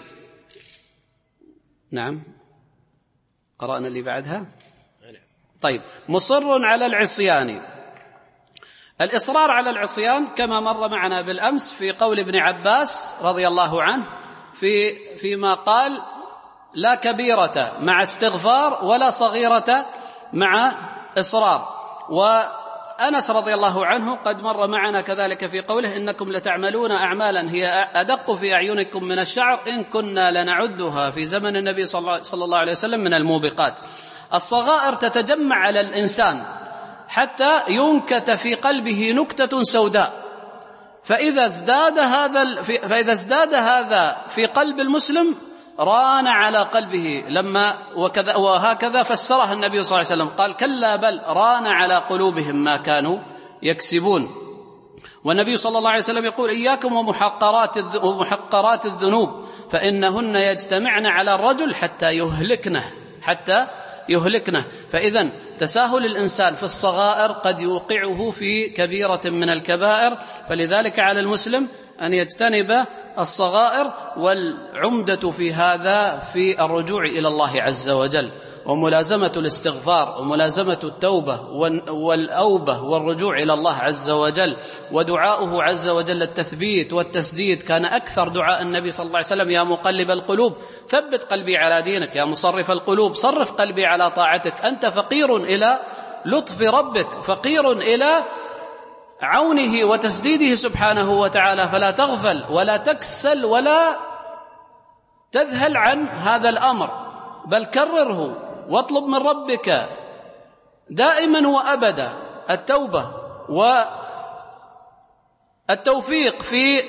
نعم، قرأنا اللي بعدها. طيب، مصر على العصيان. الإصرار على العصيان كما مر معنا بالأمس في قول ابن عباس رضي الله عنه فيما قال: لا كبيرة مع استغفار ولا صغيرة مع إصرار. وأنس رضي الله عنه قد مر معنا كذلك في قوله: إنكم لتعملون أعمالا هي أدق في أعينكم من الشعر إن كنا لنعدها في زمن النبي صلى الله عليه وسلم من الموبقات. الصغائر تتجمع على الإنسان حتى ينكت في قلبه نكتة سوداء، فإذا ازداد هذا في قلب المسلم ران على قلبه، وهكذا فسرها النبي صلى الله عليه وسلم، قال: كلا بل ران على قلوبهم ما كانوا يكسبون. والنبي صلى الله عليه وسلم يقول: إياكم ومحقرات الذنوب فإنهن يجتمعن على الرجل حتى يهلكنه. فإذن تساهل الإنسان في الصغائر قد يوقعه في كبيرة من الكبائر، فلذلك على المسلم أن يجتنب الصغائر، والعمدة في هذا في الرجوع إلى الله عز وجل. وملازمة الاستغفار وملازمة التوبة والأوبة والرجوع إلى الله عز وجل، ودعاؤه عز وجل التثبيت والتسديد. كان أكثر دعاء النبي صلى الله عليه وسلم: يا مقلب القلوب ثبت قلبي على دينك، يا مصرف القلوب صرف قلبي على طاعتك. أنت فقير إلى لطف ربك، فقير إلى عونه وتسديده سبحانه وتعالى، فلا تغفل ولا تكسل ولا تذهل عن هذا الأمر، بل كرره واطلب من ربك دائما وأبدا التوبة والتوفيق في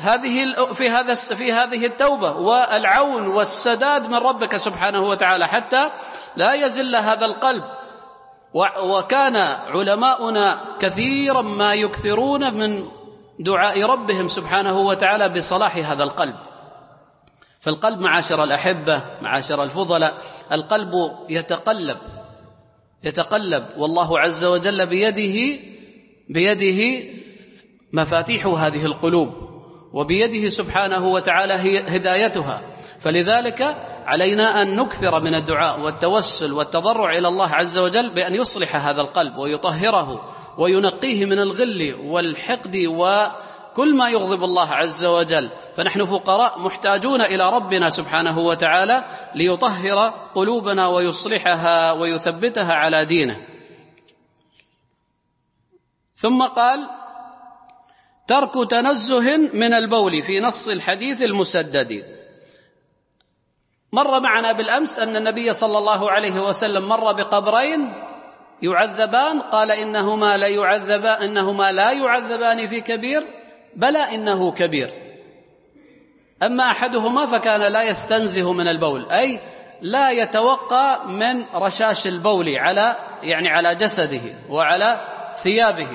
هذه التوبة، والعون والسداد من ربك سبحانه وتعالى حتى لا يزل هذا القلب. وكان علماؤنا كثيرا ما يكثرون من دعاء ربهم سبحانه وتعالى بصلاح هذا القلب. فالقلب معاشر الأحبة، معاشر الفضلاء، القلب يتقلب، والله عز وجل بيده مفاتيح هذه القلوب، وبيده سبحانه وتعالى هدايتها. فلذلك علينا أن نكثر من الدعاء والتوسل والتضرع إلى الله عز وجل بأن يصلح هذا القلب ويطهره وينقيه من الغل والحقد وكل ما يغضب الله عز وجل. فنحن فقراء محتاجون إلى ربنا سبحانه وتعالى ليطهر قلوبنا ويصلحها ويثبتها على دينه. ثم قال: ترك تنزه من البول في نص الحديث المسدد. مر معنا بالأمس أن النبي صلى الله عليه وسلم مر بقبرين يعذبان، قال إنهما لا يعذبان في كبير، بلى إنه كبير. أما أحدهما فكان لا يستنزه من البول، أي لا يتوقى من رشاش البول على جسده وعلى ثيابه.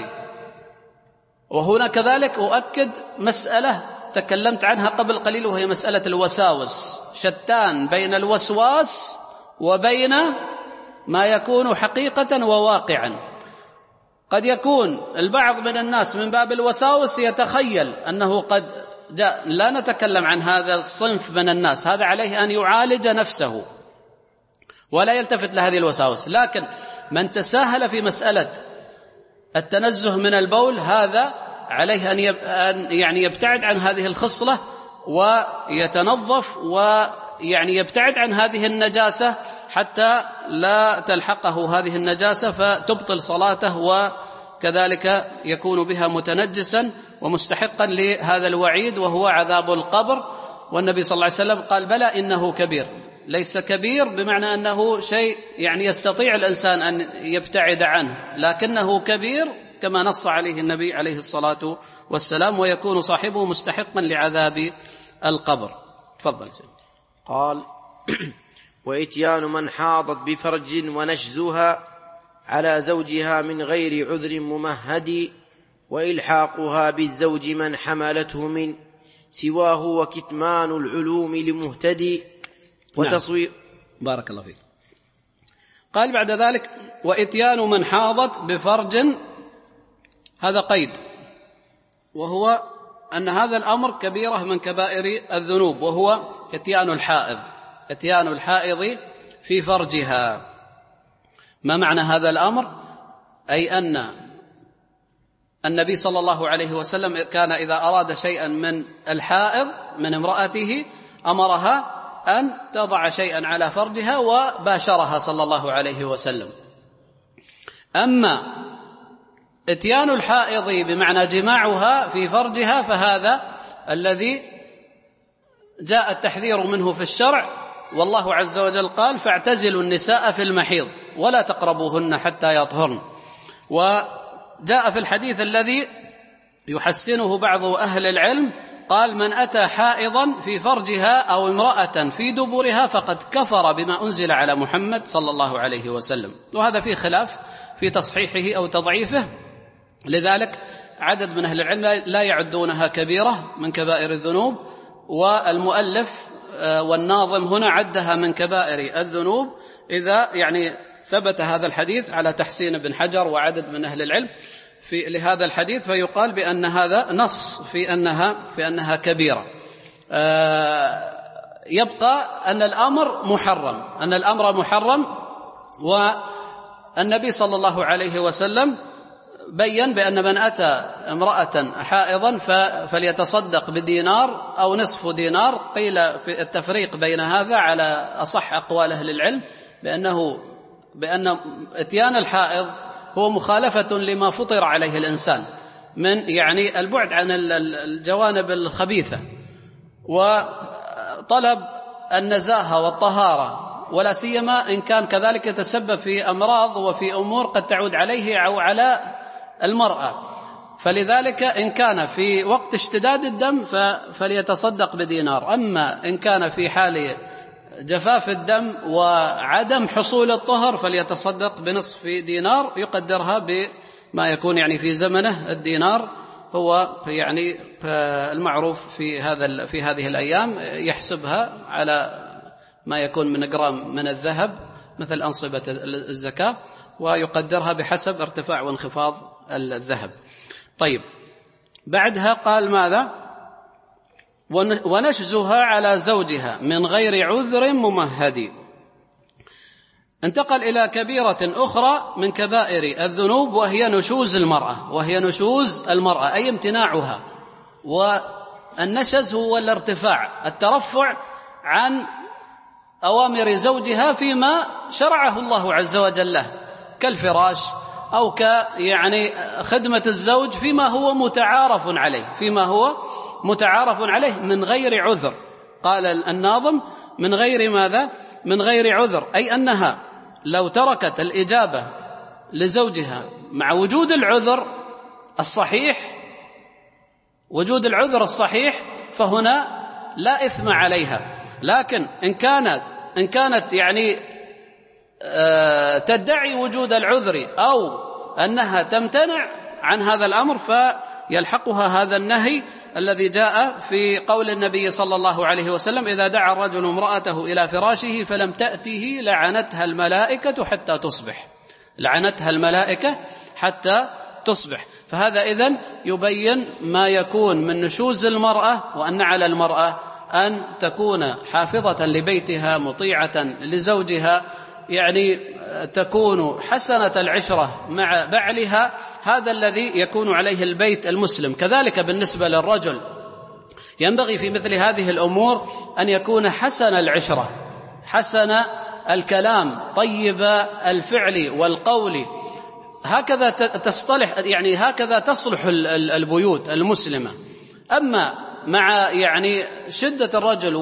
وهنا كذلك أؤكد مسألة تكلمت عنها قبل قليل، وهي مسألة الوساوس. شتان بين الوسواس وبين ما يكون حقيقة وواقعا. قد يكون البعض من الناس من باب الوساوس يتخيل أنه قد جاء. لا نتكلم عن هذا الصنف من الناس، هذا عليه أن يعالج نفسه ولا يلتفت لهذه الوساوس. لكن من تساهل في مسألة التنزه من البول، هذا عليه أن يبتعد عن هذه الخصلة ويتنظف يبتعد عن هذه النجاسة حتى لا تلحقه هذه النجاسة فتبطل صلاته، وكذلك يكون بها متنجسا ومستحقا لهذا الوعيد وهو عذاب القبر. والنبي صلى الله عليه وسلم قال: بلى إنه كبير. ليس كبير بمعنى أنه شيء يستطيع الإنسان أن يبتعد عنه، لكنه كبير كما نص عليه النبي عليه الصلاة والسلام، ويكون صاحبه مستحقا لعذاب القبر. تفضل. قال: وإتيان من حاضت بفرج ونشزها على زوجها من غير عذر ممهد، وإلحاقها بالزوج من حملته من سواه، وكتمان العلوم لمهتدي وتصوير. بارك الله فيك. قال بعد ذلك: وإتيان من حاضت بفرج، هذا قيد، وهو أن هذا الأمر كبيرة من كبائر الذنوب، وهو إتيان الحائض في فرجها. ما معنى هذا الأمر؟ أي أن النبي صلى الله عليه وسلم كان إذا أراد شيئا من الحائض من امرأته أمرها أن تضع شيئا على فرجها وباشرها صلى الله عليه وسلم. أما إتيان الحائض بمعنى جماعها في فرجها فهذا الذي جاء التحذير منه في الشرع، والله عز وجل قال: فاعتزلوا النساء في المحيض ولا تقربوهن حتى يطهرن. وجاء في الحديث الذي يحسنه بعض أهل العلم قال: من أتى حائضا في فرجها أو امرأة في دبرها فقد كفر بما أنزل على محمد صلى الله عليه وسلم. وهذا فيه خلاف في تصحيحه أو تضعيفه، لذلك عدد من أهل العلم لا يعدونها كبيرة من كبائر الذنوب، والمؤلف والناظم هنا عدها من كبائر الذنوب إذا ثبت هذا الحديث على تحسين ابن حجر وعدد من أهل العلم لهذا الحديث، فيقال بأن هذا نص في أنها كبيرة. يبقى أن الأمر محرم والنبي صلى الله عليه وسلم بين بأن من أتى امرأة حائضا فليتصدق بدينار أو نصف دينار. قيل في التفريق بين هذا على أصح أقوال أهل العلم بأن إتيان الحائض هو مخالفة لما فطر عليه الإنسان من يعني البعد عن الجوانب الخبيثة وطلب النزاهة والطهارة، ولا سيما إن كان كذلك يتسبب في أمراض وفي أمور قد تعود عليه أو على المرأة. فلذلك إن كان في وقت اشتداد الدم فليتصدق بدينار، أما إن كان في حال جفاف الدم وعدم حصول الطهر فليتصدق بنصف دينار يقدرها بما يكون يعني في زمنه. الدينار هو يعني المعروف في هذه الأيام، يحسبها على ما يكون من جرام من الذهب مثل أنصبة الزكاة ويقدرها بحسب ارتفاع وانخفاض الذهب. طيب، بعدها قال ماذا؟ ونشزها على زوجها من غير عذر ممهد. انتقل إلى كبيرة أخرى من كبائر الذنوب وهي نشوز المرأة، أي امتناعها. والنشز هو الارتفاع، الترفع عن أوامر زوجها فيما شرعه الله عز وجل له، كالفراش أو يعني خدمة الزوج فيما هو متعارف عليه من غير عذر. قال الناظم من غير ماذا؟ من غير عذر، أي أنها لو تركت الإجابة لزوجها مع وجود العذر الصحيح فهنا لا إثم عليها. لكن إن كانت يعني تدعي وجود العذر أو أنها تمتنع عن هذا الأمر فيلحقها هذا النهي الذي جاء في قول النبي صلى الله عليه وسلم: إذا دعا الرجل امرأته إلى فراشه فلم تأته لعنتها الملائكة حتى تصبح. فهذا إذن يبين ما يكون من نشوز المرأة، وأن على المرأة أن تكون حافظة لبيتها مطيعة لزوجها، يعني تكون حسنة العشرة مع بعلها. هذا الذي يكون عليه البيت المسلم. كذلك بالنسبة للرجل ينبغي في مثل هذه الأمور أن يكون حسن العشرة، حسن الكلام، طيب الفعل والقول. هكذا تصلح البيوت المسلمة. أما مع يعني شدة الرجل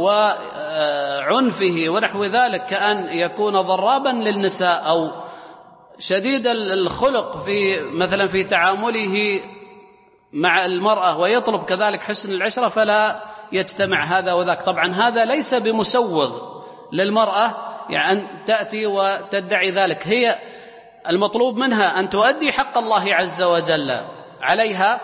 وعنفه ونحو ذلك، كأن يكون ضرابا للنساء أو شديد الخلق مثلا في تعامله مع المرأة ويطلب كذلك حسن العشرة، فلا يجتمع هذا وذاك. طبعا هذا ليس بمسوغ للمرأة يعني أن تأتي وتدعي ذلك. هي المطلوب منها أن تؤدي حق الله عز وجل عليها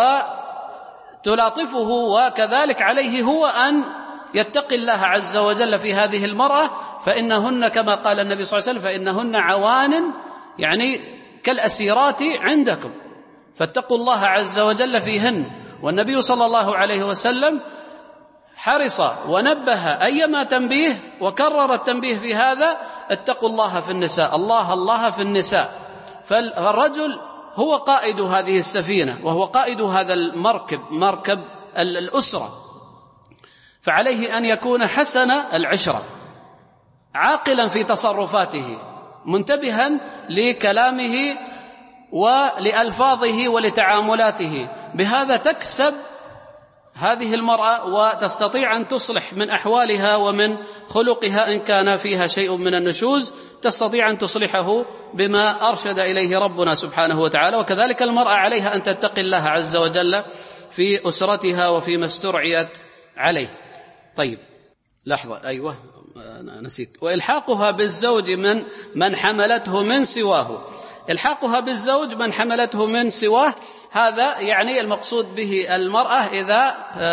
وتلاطفه، وكذلك عليه هو أن يتقي الله عز وجل في هذه المرأة، فإنهن كما قال النبي صلى الله عليه وسلم: فإنهن عوان يعني كالأسيرات عندكم، فاتقوا الله عز وجل فيهن. والنبي صلى الله عليه وسلم حرص ونبه أيما تنبيه وكرر التنبيه في هذا: اتقوا الله في النساء، الله في النساء. فالرجل هو قائد هذه السفينة وهو قائد هذا مركب الأسرة، فعليه أن يكون حسن العشرة، عاقلا في تصرفاته، منتبها لكلامه ولألفاظه ولتعاملاته. بهذا تكسب هذه المرأة وتستطيع أن تصلح من أحوالها ومن خلقها. إن كان فيها شيء من النشوز تستطيع أن تصلحه بما أرشد إليه ربنا سبحانه وتعالى. وكذلك المرأة عليها أن تتقي الله عز وجل في أسرتها وفيما استرعيت عليه. طيب لحظة، أيوة نسيت. وإلحاقها بالزوج من حملته من سواه. إلحاقها بالزوج من حملته من سواه، هذا يعني المقصود به المرأة إذا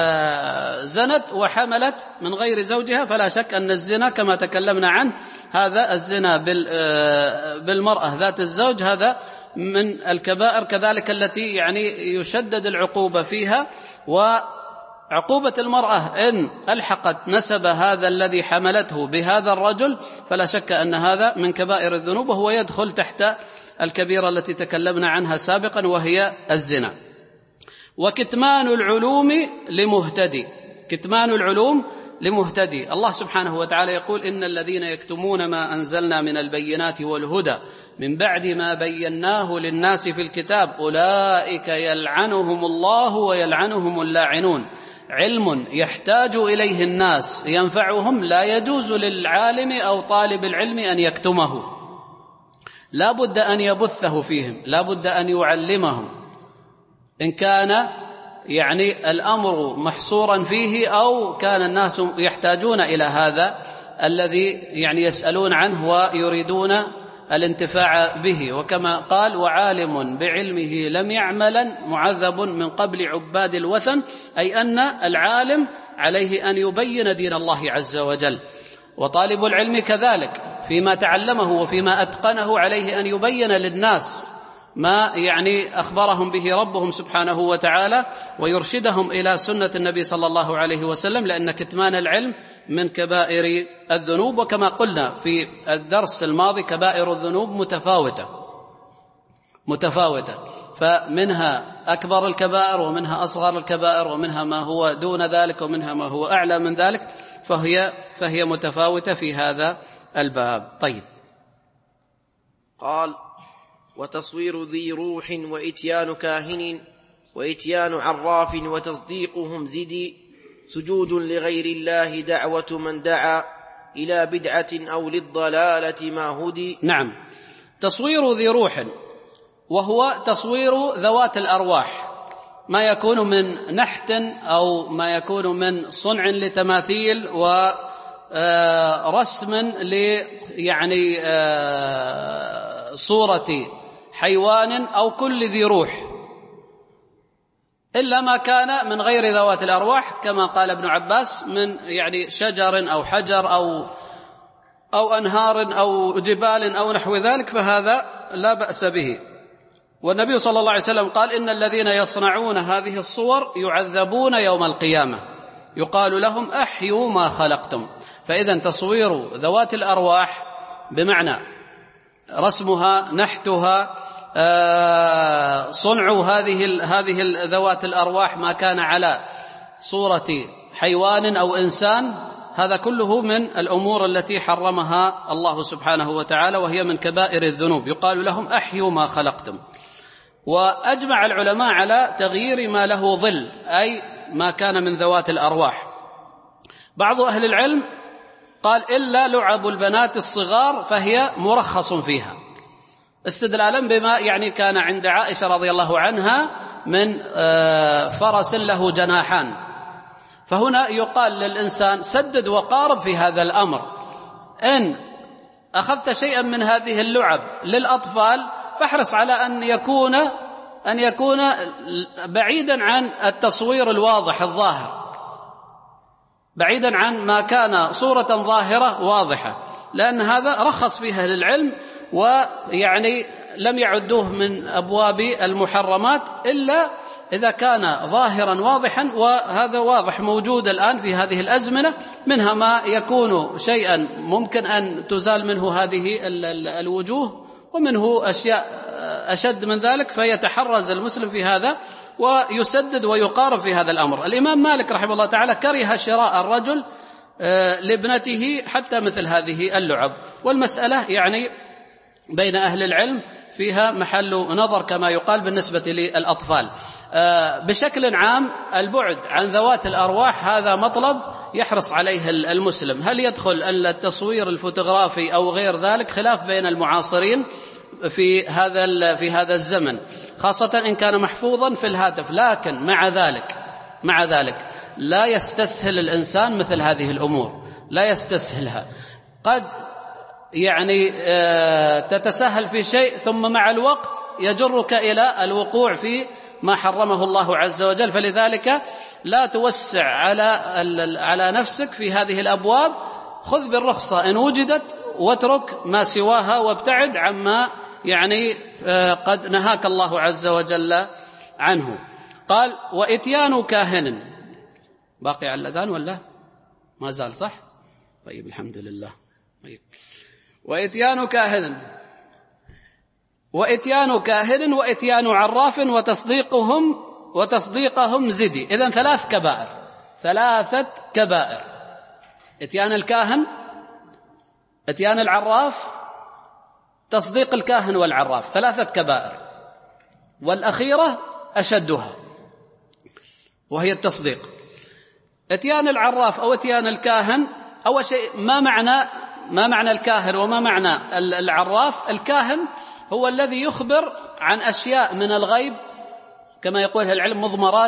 زنت وحملت من غير زوجها، فلا شك أن الزنا كما تكلمنا عنه، هذا الزنا بالمرأة ذات الزوج هذا من الكبائر كذلك التي يعني يشدد العقوبة فيها. عقوبة المرأة إن ألحقت نسب هذا الذي حملته بهذا الرجل فلا شك أن هذا من كبائر الذنوب، وهو يدخل تحت الكبيرة التي تكلمنا عنها سابقا وهي الزنا. وكتمان العلوم لمهتدي، كتمان العلوم لمهتدي. الله سبحانه وتعالى يقول: إن الذين يكتمون ما أنزلنا من البينات والهدى من بعد ما بيناه للناس في الكتاب أولئك يلعنهم الله ويلعنهم اللاعنون. علم يحتاج إليه الناس ينفعهم لا يجوز للعالم أو طالب العلم أن يكتمه، لا بد أن يبثه فيهم، لا بد أن يعلمهم، إن كان يعني الأمر محصورا فيه أو كان الناس يحتاجون إلى هذا الذي يعني يسألون عنه ويريدون الانتفاع به. وكما قال: وعالم بعلمه لم يعملا معذب من قبل عباد الوثن، أي أن العالم عليه أن يبين دين الله عز وجل، وطالب العلم كذلك فيما تعلمه وفيما أتقنه عليه أن يبين للناس ما يعني أخبرهم به ربهم سبحانه وتعالى ويرشدهم إلى سنة النبي صلى الله عليه وسلم، لأن كتمان العلم من كبائر الذنوب. وكما قلنا في الدرس الماضي كبائر الذنوب متفاوتة، فمنها أكبر الكبائر ومنها أصغر الكبائر ومنها ما هو دون ذلك ومنها ما هو أعلى من ذلك، فهي متفاوتة في هذا الباب. طيب، قال: وتصوير ذي روح وإتيان كاهن وإتيان عراف وتصديقهم زدي سجود لغير الله دعوة من دعا إلى بدعة أو للضلالة ما هدي. نعم، تصوير ذي روح وهو تصوير ذوات الأرواح، ما يكون من نحت أو ما يكون من صنع لتماثيل ورسم يعني صورة حيوان أو كل ذي روح، إلا ما كان من غير ذوات الأرواح كما قال ابن عباس من يعني شجر أو حجر أو أنهار أو جبال أو نحو ذلك، فهذا لا بأس به. والنبي صلى الله عليه وسلم قال: إن الذين يصنعون هذه الصور يعذبون يوم القيامة، يقال لهم أحيوا ما خلقتم. فإذا تصوير ذوات الأرواح بمعنى رسمها، نحتها، صنع هذه ذوات الأرواح ما كان على صورة حيوان أو إنسان، هذا كله من الأمور التي حرمها الله سبحانه وتعالى، وهي من كبائر الذنوب. يقال لهم أحيوا ما خلقتم. وأجمع العلماء على تغيير ما له ظل، أي ما كان من ذوات الأرواح. بعض أهل العلم قال: إلا لعب البنات الصغار فهي مرخص فيها، استدلالا بما يعني كان عند عائشة رضي الله عنها من فرس له جناحان. فهنا يقال للإنسان: سدد وقارب في هذا الأمر، إن أخذت شيئا من هذه اللعب للأطفال فاحرص على أن يكون بعيدا عن التصوير الواضح الظاهر، بعيدا عن ما كان صورة ظاهرة واضحة، لأن هذا رخص فيها للعلم، ويعني لم يعدوه من أبواب المحرمات إلا إذا كان ظاهرا واضحا، وهذا واضح موجود الآن في هذه الأزمنة، منها ما يكون شيئا ممكن أن تزال منه هذه الوجوه، ومنه أشياء أشد من ذلك، فيتحرز المسلم في هذا ويسدد ويقارب في هذا الأمر. الإمام مالك رحمه الله تعالى كره شراء الرجل لابنته حتى مثل هذه اللعب، والمسألة يعني بين أهل العلم فيها محل نظر كما يقال بالنسبة للأطفال. بشكل عام البعد عن ذوات الأرواح هذا مطلب يحرص عليه المسلم. هل يدخل التصوير الفوتوغرافي أو غير ذلك؟ خلاف بين المعاصرين في هذا الزمن، خاصة إن كان محفوظا في الهاتف. لكن مع ذلك لا يستسهل الإنسان مثل هذه الأمور، لا يستسهلها. قد يعني تتساهل في شيء ثم مع الوقت يجرك إلى الوقوع في ما حرمه الله عز وجل. فلذلك لا توسع على نفسك في هذه الأبواب، خذ بالرخصة إن وجدت، واترك ما سواها وابتعد عما يعني قد نهاك الله عز وجل عنه. قال: وإتيان كاهن، باقي على الأذان ولا ما زال؟ صح؟ طيب الحمد لله. طيب. وإتيان كاهن وإتيان عراف وتصديقهم زدي. إذن 3 كبائر، 3 كبائر: إتيان الكاهن، إتيان العراف، تصديق الكاهن والعراف، 3 كبائر. والأخيرة أشدها وهي التصديق. إتيان العراف أو إتيان الكاهن، أول شيء ما معنى الكاهن وما معنى العراف؟ الكاهن هو الذي يخبر عن أشياء من الغيب كما يقولها العلم مضمرات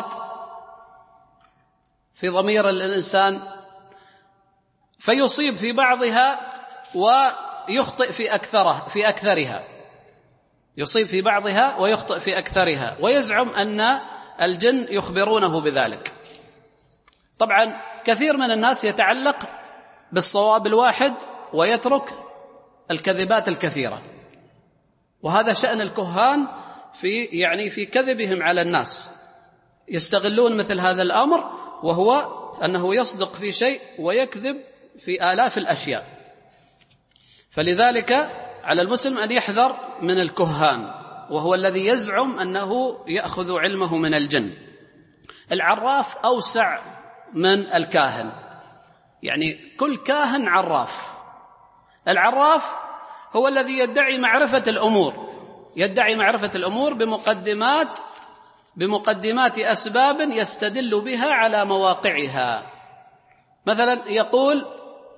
في ضمير الإنسان، فيصيب في بعضها ويخطئ في أكثرها، يصيب في بعضها ويخطئ في أكثرها، ويزعم أن الجن يخبرونه بذلك. طبعا كثير من الناس يتعلق بالصواب الواحد ويترك الكذبات الكثيرة، وهذا شأن الكهان في كذبهم على الناس. يستغلون مثل هذا الأمر، وهو أنه يصدق في شيء ويكذب في آلاف الأشياء. فلذلك على المسلم أن يحذر من الكهان، وهو الذي يزعم أنه يأخذ علمه من الجن. العراف أوسع من الكاهن، يعني كل كاهن عراف. العراف هو الذي يدعي معرفة الأمور بمقدمات أسباب يستدل بها على مواقعها. مثلا يقول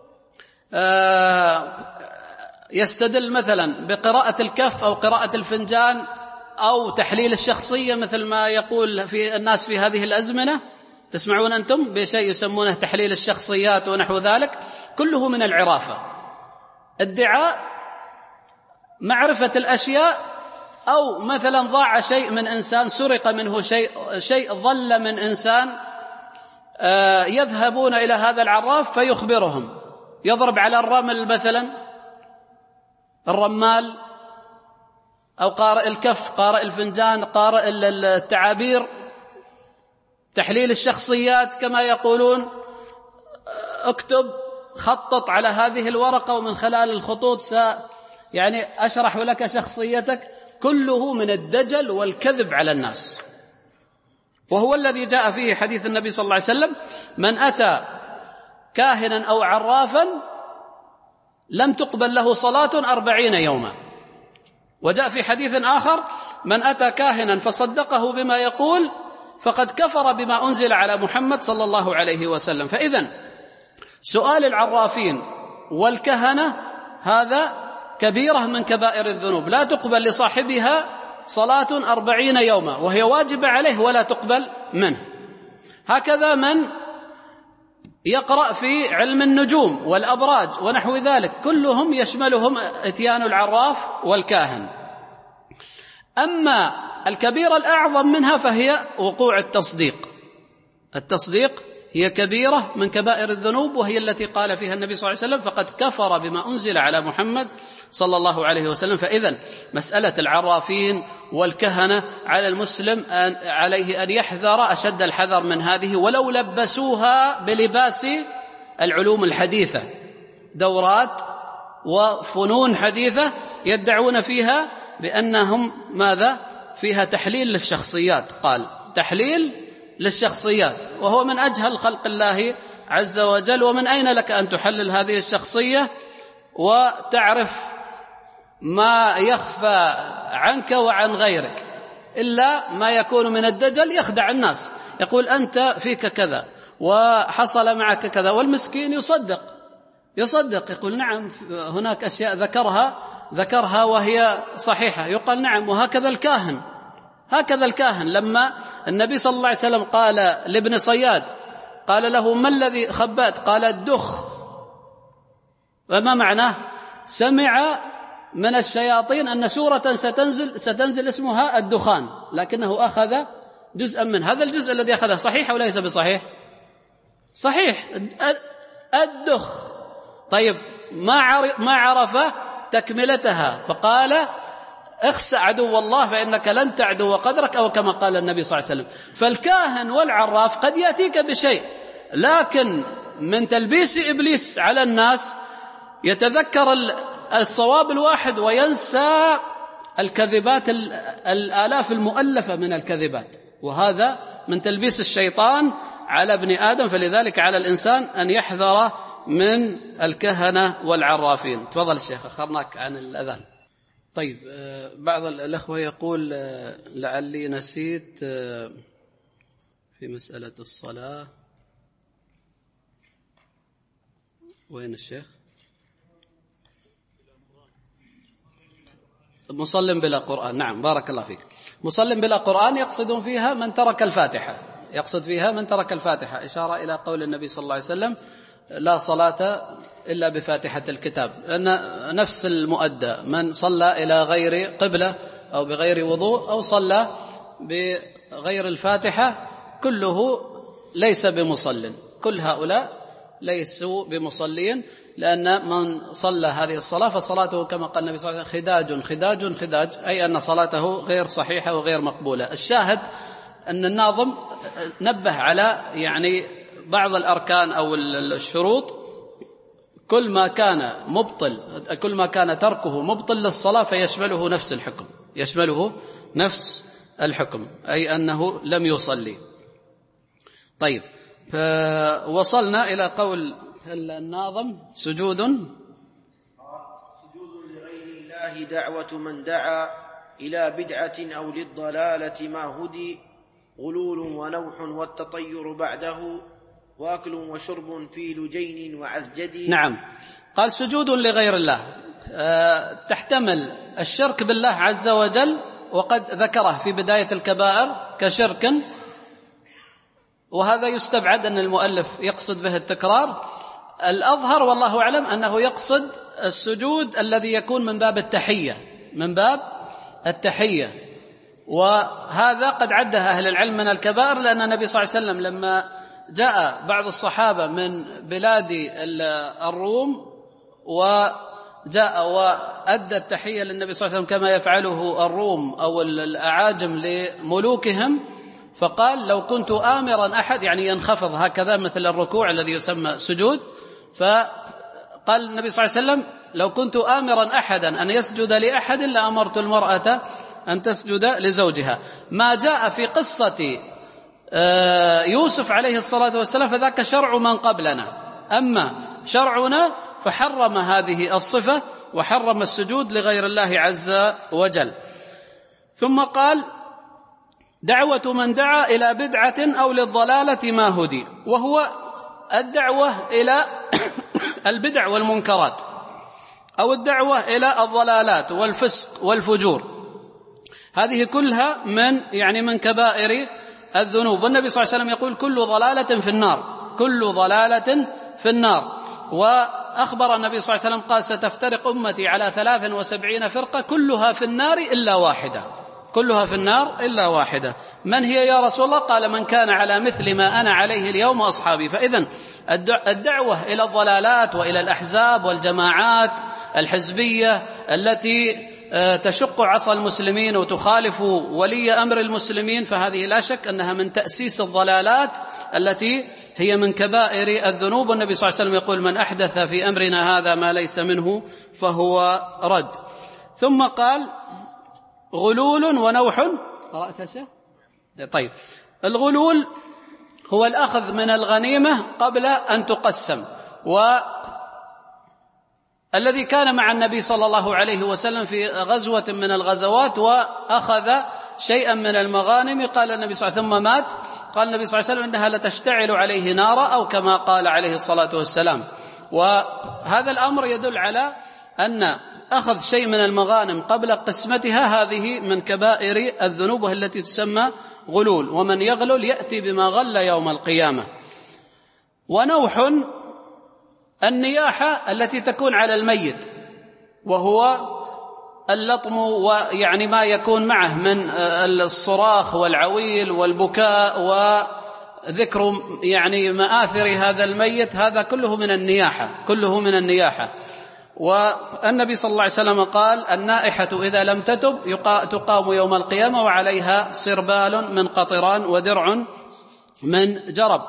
يستدل مثلا بقراءة الكف أو قراءة الفنجان أو تحليل الشخصية، مثل ما يقول في الناس في هذه الأزمنة، تسمعون أنتم بشيء يسمونه تحليل الشخصيات ونحو ذلك، كله من العرافة. ادعاء معرفة الأشياء، أو مثلا ضاع شيء من إنسان، سرق منه شيء ضل من إنسان، يذهبون إلى هذا العراف فيخبرهم، يضرب على الرمل مثلا، الرمال، أو قارئ الكف، قارئ الفنجان، قارئ التعابير، تحليل الشخصيات كما يقولون، اكتب، خطط على هذه الورقة ومن خلال الخطوط أشرح لك شخصيتك، كله من الدجل والكذب على الناس. وهو الذي جاء فيه حديث النبي صلى الله عليه وسلم: من أتى كاهنا أو عرافا لم تقبل له صلاة 40 يوما. وجاء في حديث آخر: من أتى كاهنا فصدقه بما يقول فقد كفر بما أنزل على محمد صلى الله عليه وسلم. فإذن سؤال العرافين والكهنة هذا كبيرة من كبائر الذنوب، لا تقبل لصاحبها صلاة 40 يوما، وهي واجبة عليه ولا تقبل منه. هكذا من يقرأ في علم النجوم والأبراج ونحو ذلك، كلهم يشملهم إتيان العراف والكاهن. أما الكبيرة الأعظم منها فهي وقوع التصديق هي كبيرة من كبائر الذنوب، وهي التي قال فيها النبي صلى الله عليه وسلم: فقد كفر بما أنزل على محمد صلى الله عليه وسلم. فإذن مسألة العرافين والكهنة على المسلم عليه أن يحذر أشد الحذر من هذه، ولو لبسوها بلباس العلوم الحديثة، دورات وفنون حديثة يدعون فيها بأنهم ماذا؟ فيها تحليل للشخصيات. قال تحليل للشخصيات، وهو من أجهل خلق الله عز وجل. ومن أين لك أن تحلل هذه الشخصية وتعرف ما يخفى عنك وعن غيرك إلا ما يكون من الدجل، يخدع الناس، يقول أنت فيك كذا وحصل معك كذا، والمسكين يصدق، يقول نعم هناك أشياء ذكرها وهي صحيحة، يقال نعم. وهكذا الكاهن لما النبي صلى الله عليه وسلم قال لابن صياد، قال له: ما الذي خبأت؟ قال: الدخ. وما معناه؟ سمع من الشياطين أن سورة ستنزل اسمها الدخان، لكنه أخذ جزءا من هذا الجزء الذي أخذه. صحيح أو ليس بصحيح؟ صحيح، الدخ. طيب ما عرف تكملتها، فقال: اخسأ عدو الله فإنك لن تعدو قدرك، أو كما قال النبي صلى الله عليه وسلم. فالكاهن والعراف قد يأتيك بشيء، لكن من تلبيس إبليس على الناس يتذكر الصواب الواحد وينسى الكذبات الآلاف المؤلفة من الكذبات، وهذا من تلبيس الشيطان على ابن آدم. فلذلك على الإنسان أن يحذر من الكهنة والعرافين. تفضل الشيخ، أخرناك عن الأذان. طيب، بعض الأخوة يقول لعلي نسيت في مسألة الصلاة. وين الشيخ؟ مصل بلا قرآن. نعم، بارك الله فيك. مصل بلا قرآن يقصدون فيها من ترك الفاتحة، يقصد فيها من ترك الفاتحة، إشارة إلى قول النبي صلى الله عليه وسلم: لا صلاة إلا بفاتحة الكتاب. لأن نفس المؤدى من صلى إلى غير قبلة أو بغير وضوء أو صلى بغير الفاتحة كله ليس بمصل، كل هؤلاء ليسوا بمصلين، لأن من صلى هذه الصلاة فصلاته كما قال النبي صلى الله عليه وسلم: خداج خداج خداج، أي أن صلاته غير صحيحة وغير مقبولة. الشاهد أن الناظم نبه على بعض الأركان أو الشروط، كل ما كان مبطل، كل ما كان تركه مبطل للصلاة فيشمله نفس الحكم، يشمله نفس الحكم، أي أنه لم يصلي. طيب، فوصلنا إلى قول الناظم: سجود لغير الله دعوة من دعا إلى بدعة أو للضلالة ما هدي، غلول ونوح والتطير بعده، وأكل وشرب في لجين وعزجد. نعم، قال سجود لغير الله تحتمل الشرك بالله عز وجل، وقد ذكره في بداية الكبائر كشرك، وهذا يستبعد أن المؤلف يقصد به التكرار. الأظهر والله أعلم أنه يقصد السجود الذي يكون من باب التحية، من باب التحية، وهذا قد عده أهل العلم من الكبائر، لأن النبي صلى الله عليه وسلم لما جاء بعض الصحابة من بلاد الروم وجاء وأدى التحية للنبي صلى الله عليه وسلم كما يفعله الروم أو الأعاجم لملوكهم، فقال: لو كنت آمرا أحد، ينخفض هكذا مثل الركوع الذي يسمى سجود، فقال النبي صلى الله عليه وسلم: لو كنت آمرا أحدا أن يسجد لأحد لأمرت المرأة أن تسجد لزوجها. ما جاء في قصة يوسف عليه الصلاة والسلام فذاك شرع من قبلنا، أما شرعنا فحرم هذه الصفة وحرم السجود لغير الله عز وجل. ثم قال: دعوة من دعا إلى بدعة أو للضلالة ما هدي، وهو الدعوة إلى البدع والمنكرات، أو الدعوة إلى الضلالات والفسق والفجور، هذه كلها من كبائر الذنوب. والنبي صلى الله عليه وسلم يقول: كل ضلالة في النار، كل ضلالة في النار. وأخبر النبي صلى الله عليه وسلم قال: ستفترق أمتي على 73 فرقة كلها في النار إلا واحدة، كلها في النار إلا واحدة. من هي يا رسول الله؟ قال: من كان على مثل ما أنا عليه اليوم وأصحابي. فإذن الدعوة إلى الضلالات وإلى الأحزاب والجماعات الحزبية التي تشق عصا المسلمين وتخالف ولي أمر المسلمين، فهذه لا شك أنها من تأسيس الضلالات التي هي من كبائر الذنوب. والنبي صلى الله عليه وسلم يقول: من أحدث في أمرنا هذا ما ليس منه فهو رد. ثم قال: غلول ونوح. قرأت شيء؟ طيب، الغلول هو الأخذ من الغنيمة قبل أن تقسم، والذي كان مع النبي صلى الله عليه وسلم في غزوة من الغزوات وأخذ شيئا من المغانم، قال النبي صلى الله عليه وسلم ثم مات، قال النبي صلى الله عليه وسلم: إنها لتشتعل عليه نارا، أو كما قال عليه الصلاة والسلام. وهذا الأمر يدل على أن أخذ شيء من المغانم قبل قسمتها هذه من كبائر الذنوب التي تسمى غلول، ومن يغلل يأتي بما غل يوم القيامة. ونوح النياحة التي تكون على الميت، وهو اللطم ما يكون معه من الصراخ والعويل والبكاء وذكر مآثر هذا الميت، هذا كله من النياحة، كله من النياحة. والنبي صلى الله عليه وسلم قال: النائحة إذا لم تتب تقام يوم القيامة وعليها سربال من قطران ودرع من جرب.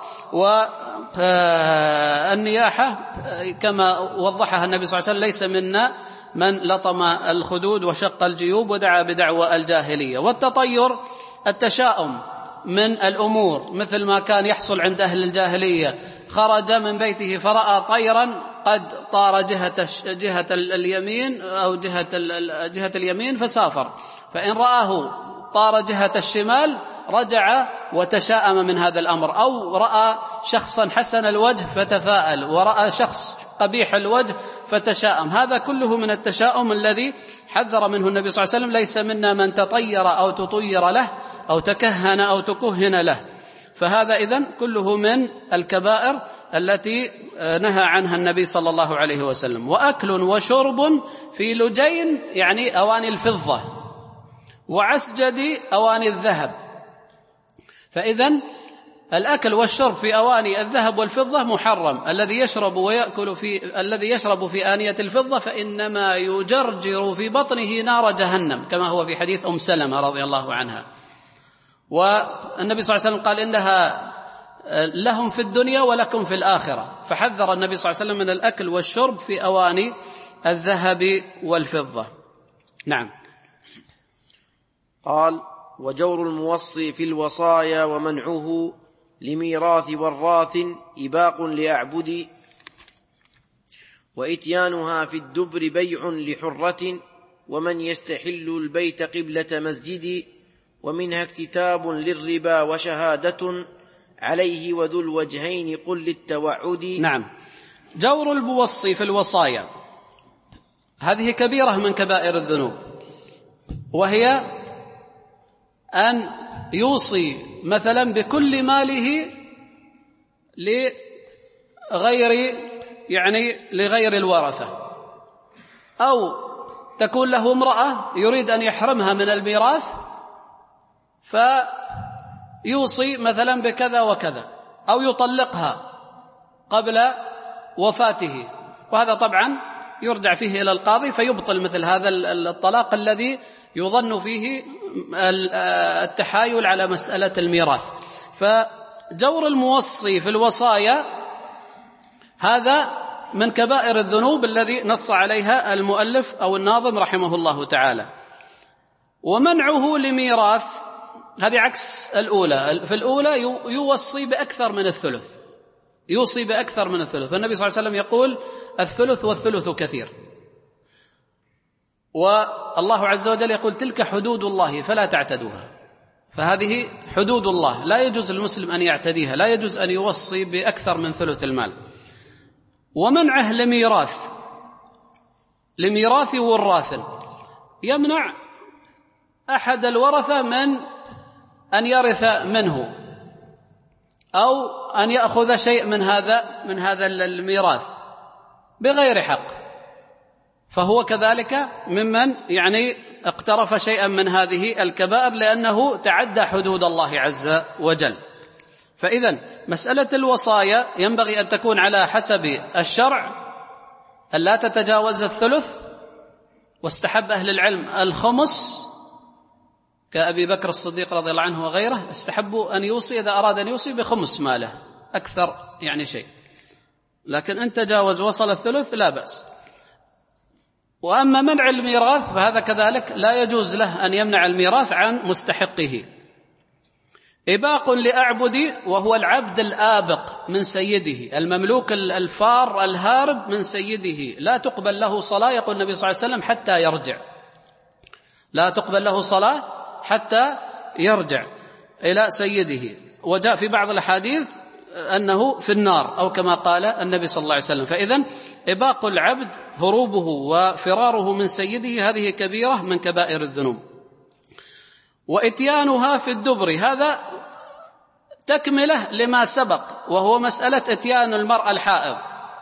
والنياحة كما وضحها النبي صلى الله عليه وسلم ليس منا من لطم الخدود وشق الجيوب ودعا بدعوى الجاهلية. والتطير التشاؤم من الأمور، مثل ما كان يحصل عند أهل الجاهلية، خرج من بيته فرأى طيرا قد طار جهة اليمين أو جهة اليمين فسافر، فإن رآه طار جهة الشمال رجع وتشاءم من هذا الأمر، أو رأى شخصا حسن الوجه فتفاءل، ورأى شخص قبيح الوجه فتشاءم. هذا كله من التشاؤم الذي حذر منه النبي صلى الله عليه وسلم. ليس منا من تطير أو تطير له أو تكهن أو تكهن له. فهذا إذن كله من الكبائر التي نهى عنها النبي صلى الله عليه وسلم. وأكل وشرب في لجين يعني أواني الفضة، وعسجد أواني الذهب. فإذن الأكل والشرب في أواني الذهب والفضة محرم. الذي يشرب في آنية الفضة فإنما يجرجر في بطنه نار جهنم، كما هو في حديث أم سلمة رضي الله عنها. والنبي صلى الله عليه وسلم قال إنها لهم في الدنيا ولكم في الآخرة، فحذر النبي صلى الله عليه وسلم من الأكل والشرب في أواني الذهب والفضة. نعم. قال: وجور الموصي في الوصايا ومنعه لميراث وراث إباق لأعبد، وإتيانها في الدبر بيع لحرة، ومن يستحل البيت قبلة مسجد، ومنها اكتتاب للربا وشهادة عليه وذو الوجهين قل للتوعد. نعم. جور الموصي في الوصايا هذه كبيرة من كبائر الذنوب، وهي أن يوصي مثلا بكل ماله لغير الورثة، أو تكون له امرأة يريد أن يحرمها من الميراث فيوصي مثلا بكذا وكذا، أو يطلقها قبل وفاته، وهذا طبعا يرجع فيه إلى القاضي فيبطل مثل هذا الطلاق الذي يظن فيه التحايل على مسألة الميراث. فجور الموصي في الوصايا هذا من كبائر الذنوب الذي نص عليها المؤلف أو الناظم رحمه الله تعالى. ومنعه لميراث هذه عكس الأولى. في الأولى يوصي بأكثر من الثلث، يوصي بأكثر من الثلث، فالنبي صلى الله عليه وسلم يقول الثلث والثلث كثير، والله عز وجل يقول تلك حدود الله فلا تعتدوها. فهذه حدود الله لا يجوز للمسلم أن يعتديها، لا يجوز أن يوصي بأكثر من ثلث المال. ومنعه لميراث وراث، يمنع أحد الورثة من أن يرث منه أو أن يأخذ شيء من هذا الميراث بغير حق، فهو كذلك ممن اقترف شيئا من هذه الكبائر لأنه تعدى حدود الله عز وجل. فإذن مسألة الوصايا ينبغي أن تكون على حسب الشرع، أن لا تتجاوز الثلث، واستحب أهل العلم الخمس كأبي بكر الصديق رضي الله عنه وغيره، استحبوا أن يوصي إذا أراد أن يوصي بخمس ماله أكثر شيء، لكن إن تجاوز وصل الثلث لا بأس. وأما منع الميراث فهذا كذلك لا يجوز له أن يمنع الميراث عن مستحقه. إباق لأعبد، وهو العبد الآبق من سيده، المملوك الفار الهارب من سيده، لا تقبل له صلاة، يقول النبي صلى الله عليه وسلم حتى يرجع، لا تقبل له صلاة حتى يرجع إلى سيده. وجاء في بعض الأحاديث أنه في النار أو كما قال النبي صلى الله عليه وسلم. فإذن إباق العبد هروبه وفراره من سيده هذه كبيرة من كبائر الذنوب. وإتيانها في الدبر هذا تكملة لما سبق، وهو مسألة إتيان المرأة الحائض،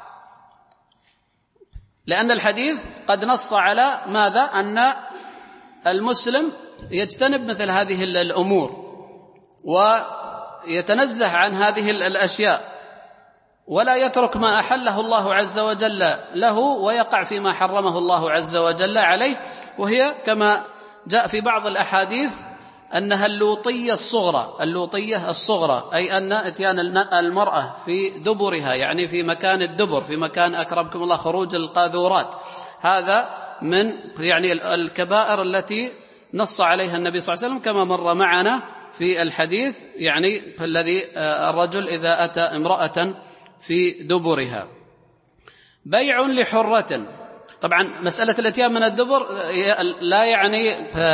لأن الحديث قد نص على ماذا؟ أن المسلم يجتنب مثل هذه الأمور ويتنزه عن هذه الأشياء، ولا يترك ما أحله الله عز وجل له ويقع فيما حرمه الله عز وجل عليه، وهي كما جاء في بعض الأحاديث أنها اللوطية الصغرى، أي أن إتيان المرأة في دبرها، يعني في مكان الدبر، في مكان أكرمكم الله خروج القاذورات، هذا من يعني الكبائر التي نص عليها النبي صلى الله عليه وسلم كما مر معنا في الحديث، يعني الذي الرجل إذا أتى امرأة في دبرها. بيع لحرة، طبعا مسألة الاتيان من الدبر لا يعني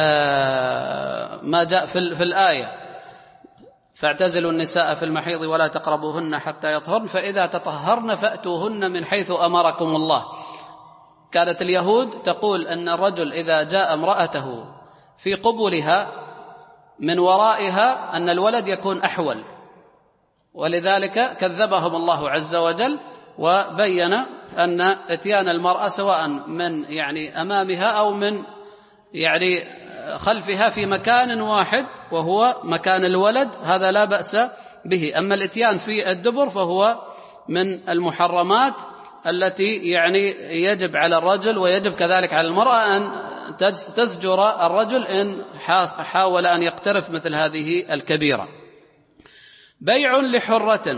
ما جاء في الآية فاعتزلوا النساء في المحيض ولا تقربوهن حتى يطهرن فإذا تطهرن فأتوهن من حيث أمركم الله. كانت اليهود تقول أن الرجل إذا جاء امرأته في قبلها من ورائها أن الولد يكون أحول، ولذلك كذبهم الله عز وجل وبين أن اتيان المرأة سواء من يعني أمامها أو من يعني خلفها في مكان واحد وهو مكان الولد هذا لا بأس به. أما الاتيان في الدبر فهو من المحرمات التي يعني يجب على الرجل ويجب كذلك على المرأة أن تزجر الرجل إن حاول أن يقترف مثل هذه الكبيرة. بيع لحرة،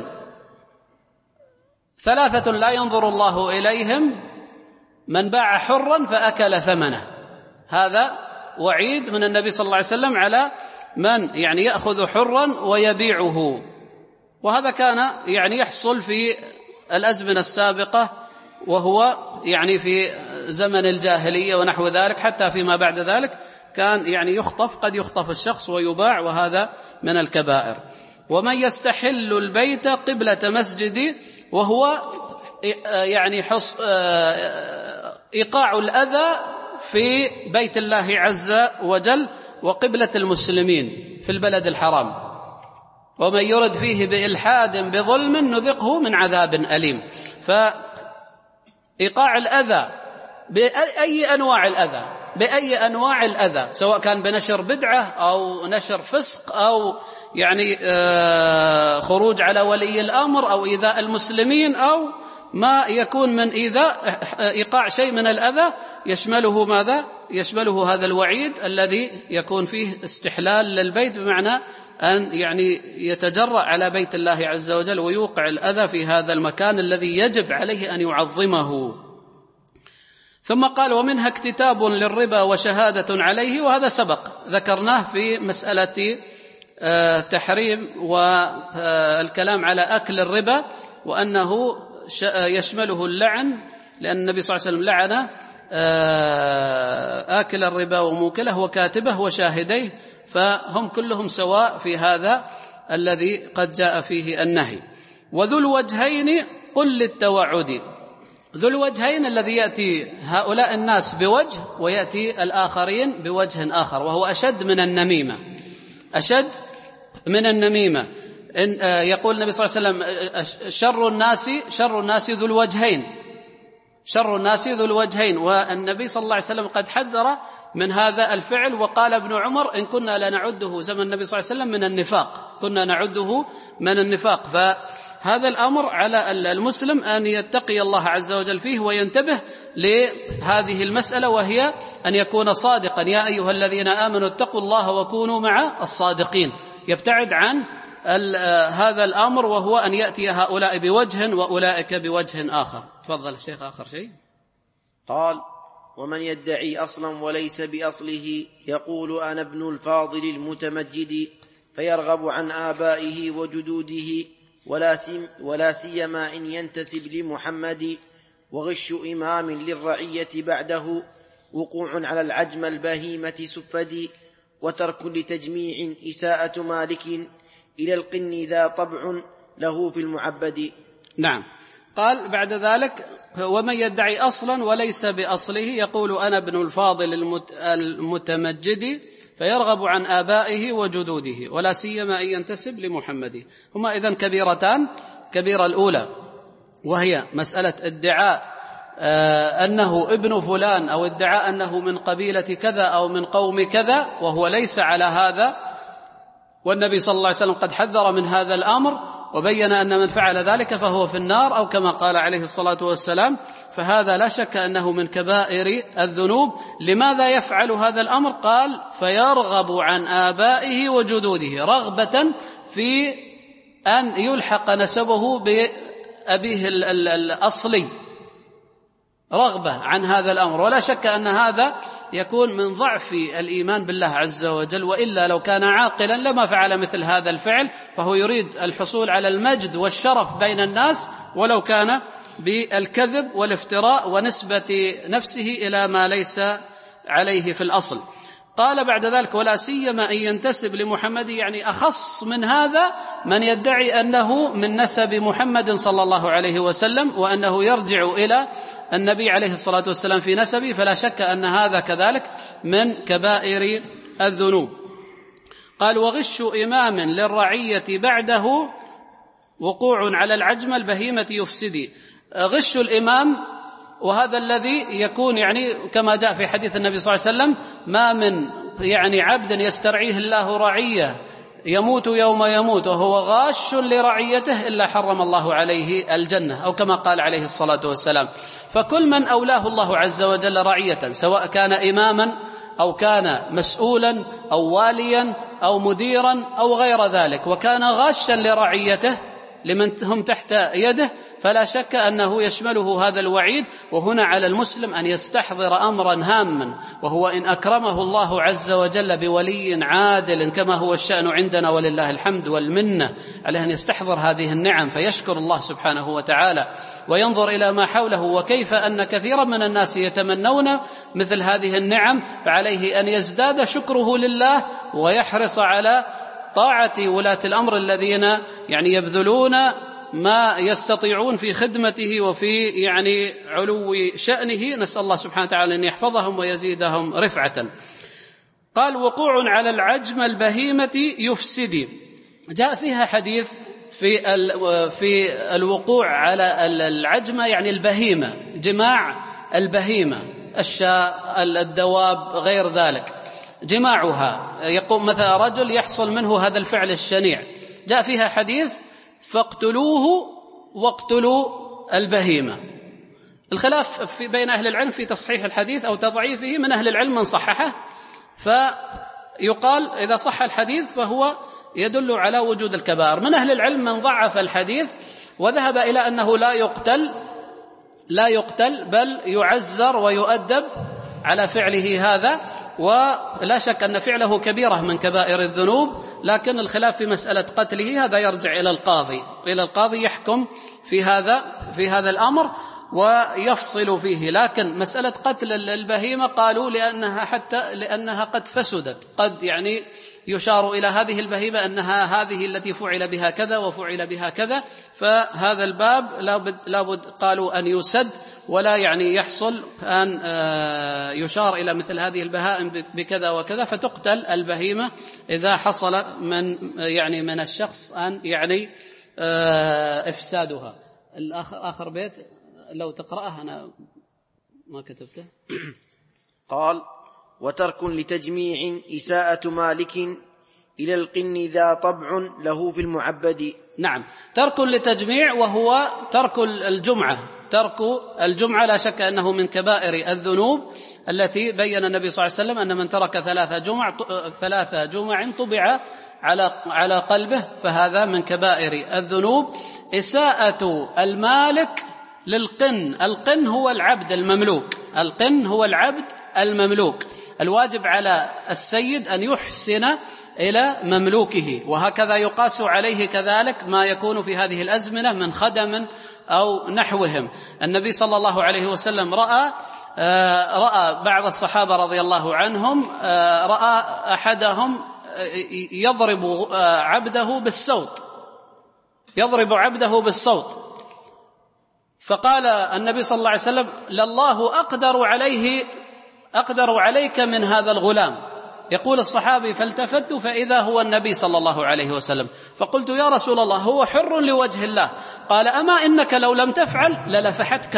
ثلاثة لا ينظر الله إليهم: من باع حرا فأكل ثمنه. هذا وعيد من النبي صلى الله عليه وسلم على من يعني يأخذ حرا ويبيعه، وهذا كان يعني يحصل في الأزمنة السابقة، وهو يعني في زمن الجاهلية ونحو ذلك، حتى فيما بعد ذلك كان يعني قد يخطف الشخص ويباع، وهذا من الكبائر. ومن يستحل البيت قبلة مسجدي، وهو يعني إيقاع الأذى في بيت الله عز وجل وقبلة المسلمين في البلد الحرام. ومن يرد فيه بإلحاد بظلم نذقه من عذاب أليم. فإيقاع الأذى بأي أنواع الأذى، سواء كان بنشر بدعة أو نشر فسق أو يعني خروج على ولي الأمر أو إيذاء المسلمين أو ما يكون من إيقاع شيء من الأذى، يشمله ماذا؟ يشمله هذا الوعيد الذي يكون فيه استحلال للبيت، بمعنى أن يعني يتجرأ على بيت الله عز وجل ويوقع الأذى في هذا المكان الذي يجب عليه أن يعظمه. ثم قال: ومنها اكتتاب للربا وشهادة عليه، وهذا سبق ذكرناه في مسألة تحريم والكلام على أكل الربا، وأنه يشمله اللعن، لأن النبي صلى الله عليه وسلم لعن آكل الربا وموكله وكاتبه وشاهديه، فهم كلهم سواء في هذا الذي قد جاء فيه النهي. وذو الوجهين قل للتوعد، ذو الوجهين الذي يأتي هؤلاء الناس بوجه ويأتي الآخرين بوجه آخر، وهو أشد من النميمة. إن يقول النبي صلى الله عليه وسلم: شر الناس ذو الوجهين، والنبي صلى الله عليه وسلم قد حذر من هذا الفعل، وقال ابن عمر: إن كنا لنعده زمن النبي صلى الله عليه وسلم من النفاق، كنا نعده من النفاق. فهذا الأمر على المسلم أن يتقي الله عز وجل فيه وينتبه لهذه المسألة، وهي أن يكون صادقا: يا أيها الذين آمنوا اتقوا الله وكونوا مع الصادقين. يبتعد عن هذا الأمر، وهو أن يأتي هؤلاء بوجه وأولئك بوجه آخر. تفضل الشيخ. آخر شيء قال: ومن يدعي أصلا وليس بأصله يقول أنا ابن الفاضل المتمجد، فيرغب عن آبائه وجدوده ولا سيما إن ينتسب لمحمد، وغش إمام للرعية بعده وقوع على العجم البهيمة سفدي، وترك لتجميع إساءة مالك إلى القن ذا طبع له في المعبد. نعم. قال بعد ذلك: ومن يدعي أصلا وليس بأصله يقول أنا ابن الفاضل المتمجد، فيرغب عن آبائه وجدوده ولا سيما أن ينتسب لمحمد. هما إذن كبيرتان: كبيرة الأولى وهي مسألة ادعاء أنه ابن فلان، أو ادعاء أنه من قبيلة كذا أو من قوم كذا، وهو ليس على هذا، والنبي صلى الله عليه وسلم قد حذر من هذا الأمر. وبين أن من فعل ذلك فهو في النار، أو كما قال عليه الصلاة والسلام. فهذا لا شك أنه من كبائر الذنوب. لماذا يفعل هذا الأمر؟ قال: فيرغب عن آبائه وجدوده، رغبة في أن يلحق نسبه بأبيه الأصلي، رغبة عن هذا الأمر. ولا شك أن هذا يكون من ضعف الإيمان بالله عز وجل، وإلا لو كان عاقلا لما فعل مثل هذا الفعل، فهو يريد الحصول على المجد والشرف بين الناس ولو كان بالكذب والافتراء ونسبة نفسه إلى ما ليس عليه في الأصل. قال بعد ذلك: ولا سيما أن ينتسب لمحمد، يعني أخص من هذا من يدعي أنه من نسب محمد صلى الله عليه وسلم، وأنه يرجع إلى النبي عليه الصلاة والسلام في نسبه، فلا شك أن هذا كذلك من كبائر الذنوب. قال: وغش إمام للرعية بعده وقوع على العجمة البهيمة يفسدي. غش الإمام، وهذا الذي يكون يعني كما جاء في حديث النبي صلى الله عليه وسلم: ما من يعني عبد يسترعيه الله رعية يموت يوم يموت وهو غاش لرعيته إلا حرم الله عليه الجنة، أو كما قال عليه الصلاة والسلام. فكل من أولاه الله عز وجل رعية، سواء كان إماما أو كان مسؤولا أو واليا أو مديرا أو غير ذلك، وكان غاشا لرعيته لمن هم تحت يده، فلا شك أنه يشمله هذا الوعيد. وهنا على المسلم أن يستحضر أمرا هاما، وهو إن أكرمه الله عز وجل بولي عادل كما هو الشأن عندنا ولله الحمد والمنة، عليه أن يستحضر هذه النعم فيشكر الله سبحانه وتعالى، وينظر إلى ما حوله وكيف أن كثيرا من الناس يتمنون مثل هذه النعم، فعليه أن يزداد شكره لله ويحرص على طاعة ولاة الأمر الذين يعني يبذلون ما يستطيعون في خدمته وفي يعني علو شأنه. نسأل الله سبحانه وتعالى أن يحفظهم ويزيدهم رفعة. قال: وقوع على العجمة البهيمة يفسد. جاء فيها حديث في الوقوع على العجمة، يعني البهيمة، جماع البهيمة، الشاء، الدواب، غير ذلك، جماعها. يقوم مثلا رجل يحصل منه هذا الفعل الشنيع، جاء فيها حديث: فاقتلوه واقتلوا البهيمة. الخلاف بين أهل العلم في تصحيح الحديث أو تضعيفه. من أهل العلم من صححه، فيقال إذا صح الحديث فهو يدل على وجود الكبائر. من أهل العلم من ضعف الحديث وذهب إلى أنه لا يقتل بل يعزر ويؤدب على فعله هذا. ولا شك أن فعله كبيرة من كبائر الذنوب، لكن الخلاف في مسألة قتله هذا يرجع إلى القاضي يحكم في هذا الأمر ويفصل فيه. لكن مسألة قتل البهيمة قالوا لأنها قد فسدت، قد يعني يشار إلى هذه البهيمة أنها هذه التي فعل بها كذا وفعل بها كذا، فهذا الباب لابد قالوا أن يسد، ولا يعني يحصل أن يشار إلى مثل هذه البهائم بكذا وكذا، فتقتل البهيمة إذا حصل من الشخص أن يعني إفسادها. آخر بيت لو تقرأه، أنا ما كتبته. قال: وترك لتجميع إساءة مالك إلى القن ذا طبع له في المعبد. نعم، ترك لتجميع وهو ترك الجمعة. ترك الجمعة لا شك أنه من كبائر الذنوب التي بين النبي صلى الله عليه وسلم أن من ترك 3 جمع طبع على قلبه، فهذا من كبائر الذنوب. إساءة المالك للقن. القن هو العبد المملوك، القن هو العبد المملوك. الواجب على السيد أن يحسن إلى مملوكه، وهكذا يقاس عليه كذلك ما يكون في هذه الأزمنة من خدم أو نحوهم. النبي صلى الله عليه وسلم رأى بعض الصحابة رضي الله عنهم، رأى أحدهم يضرب عبده بالصوت، فقال النبي صلى الله عليه وسلم: لله أقدر عليك من هذا الغلام. يقول الصحابي: فالتفت فإذا هو النبي صلى الله عليه وسلم، فقلت: يا رسول الله، هو حر لوجه الله. قال: أما إنك لو لم تفعل للفحتك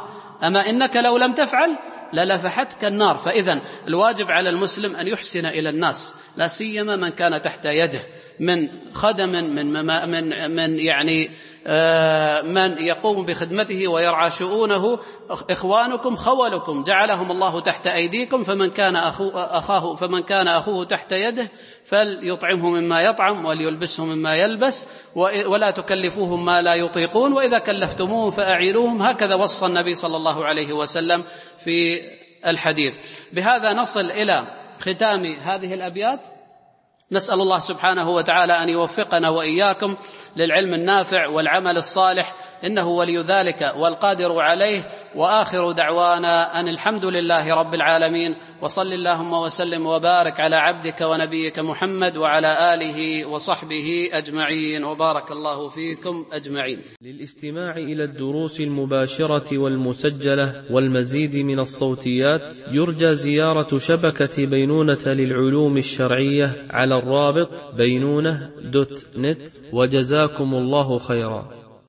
النار. فإذن الواجب على المسلم أن يحسن إلى الناس، لا سيما من كان تحت يده، من خدم من يعني من يقوم بخدمته ويرعى شؤونه، إخوانكم خولكم جعلهم الله تحت أيديكم، فمن كان أخوه تحت يده فليطعمه مما يطعم وليلبسه مما يلبس ولا تكلفوهم ما لا يطيقون، وإذا كلفتموهم فأعينوهم. هكذا وصى النبي صلى الله عليه وسلم في الحديث. بهذا نصل إلى ختام هذه الأبيات. نسأل الله سبحانه وتعالى أن يوفقنا وإياكم للعلم النافع والعمل الصالح، إنه ولي ذلك والقادر عليه. وآخر دعوانا أن الحمد لله رب العالمين، وصل اللهم وسلم وبارك على عبدك ونبيك محمد وعلى آله وصحبه أجمعين، وبارك الله فيكم أجمعين. للاستماع إلى الدروس المباشرة والمسجلة والمزيد من الصوتيات يرجى زيارة شبكة بينونة للعلوم الشرعية على الرابط بينونة.net. وجزاكم الله خيرا.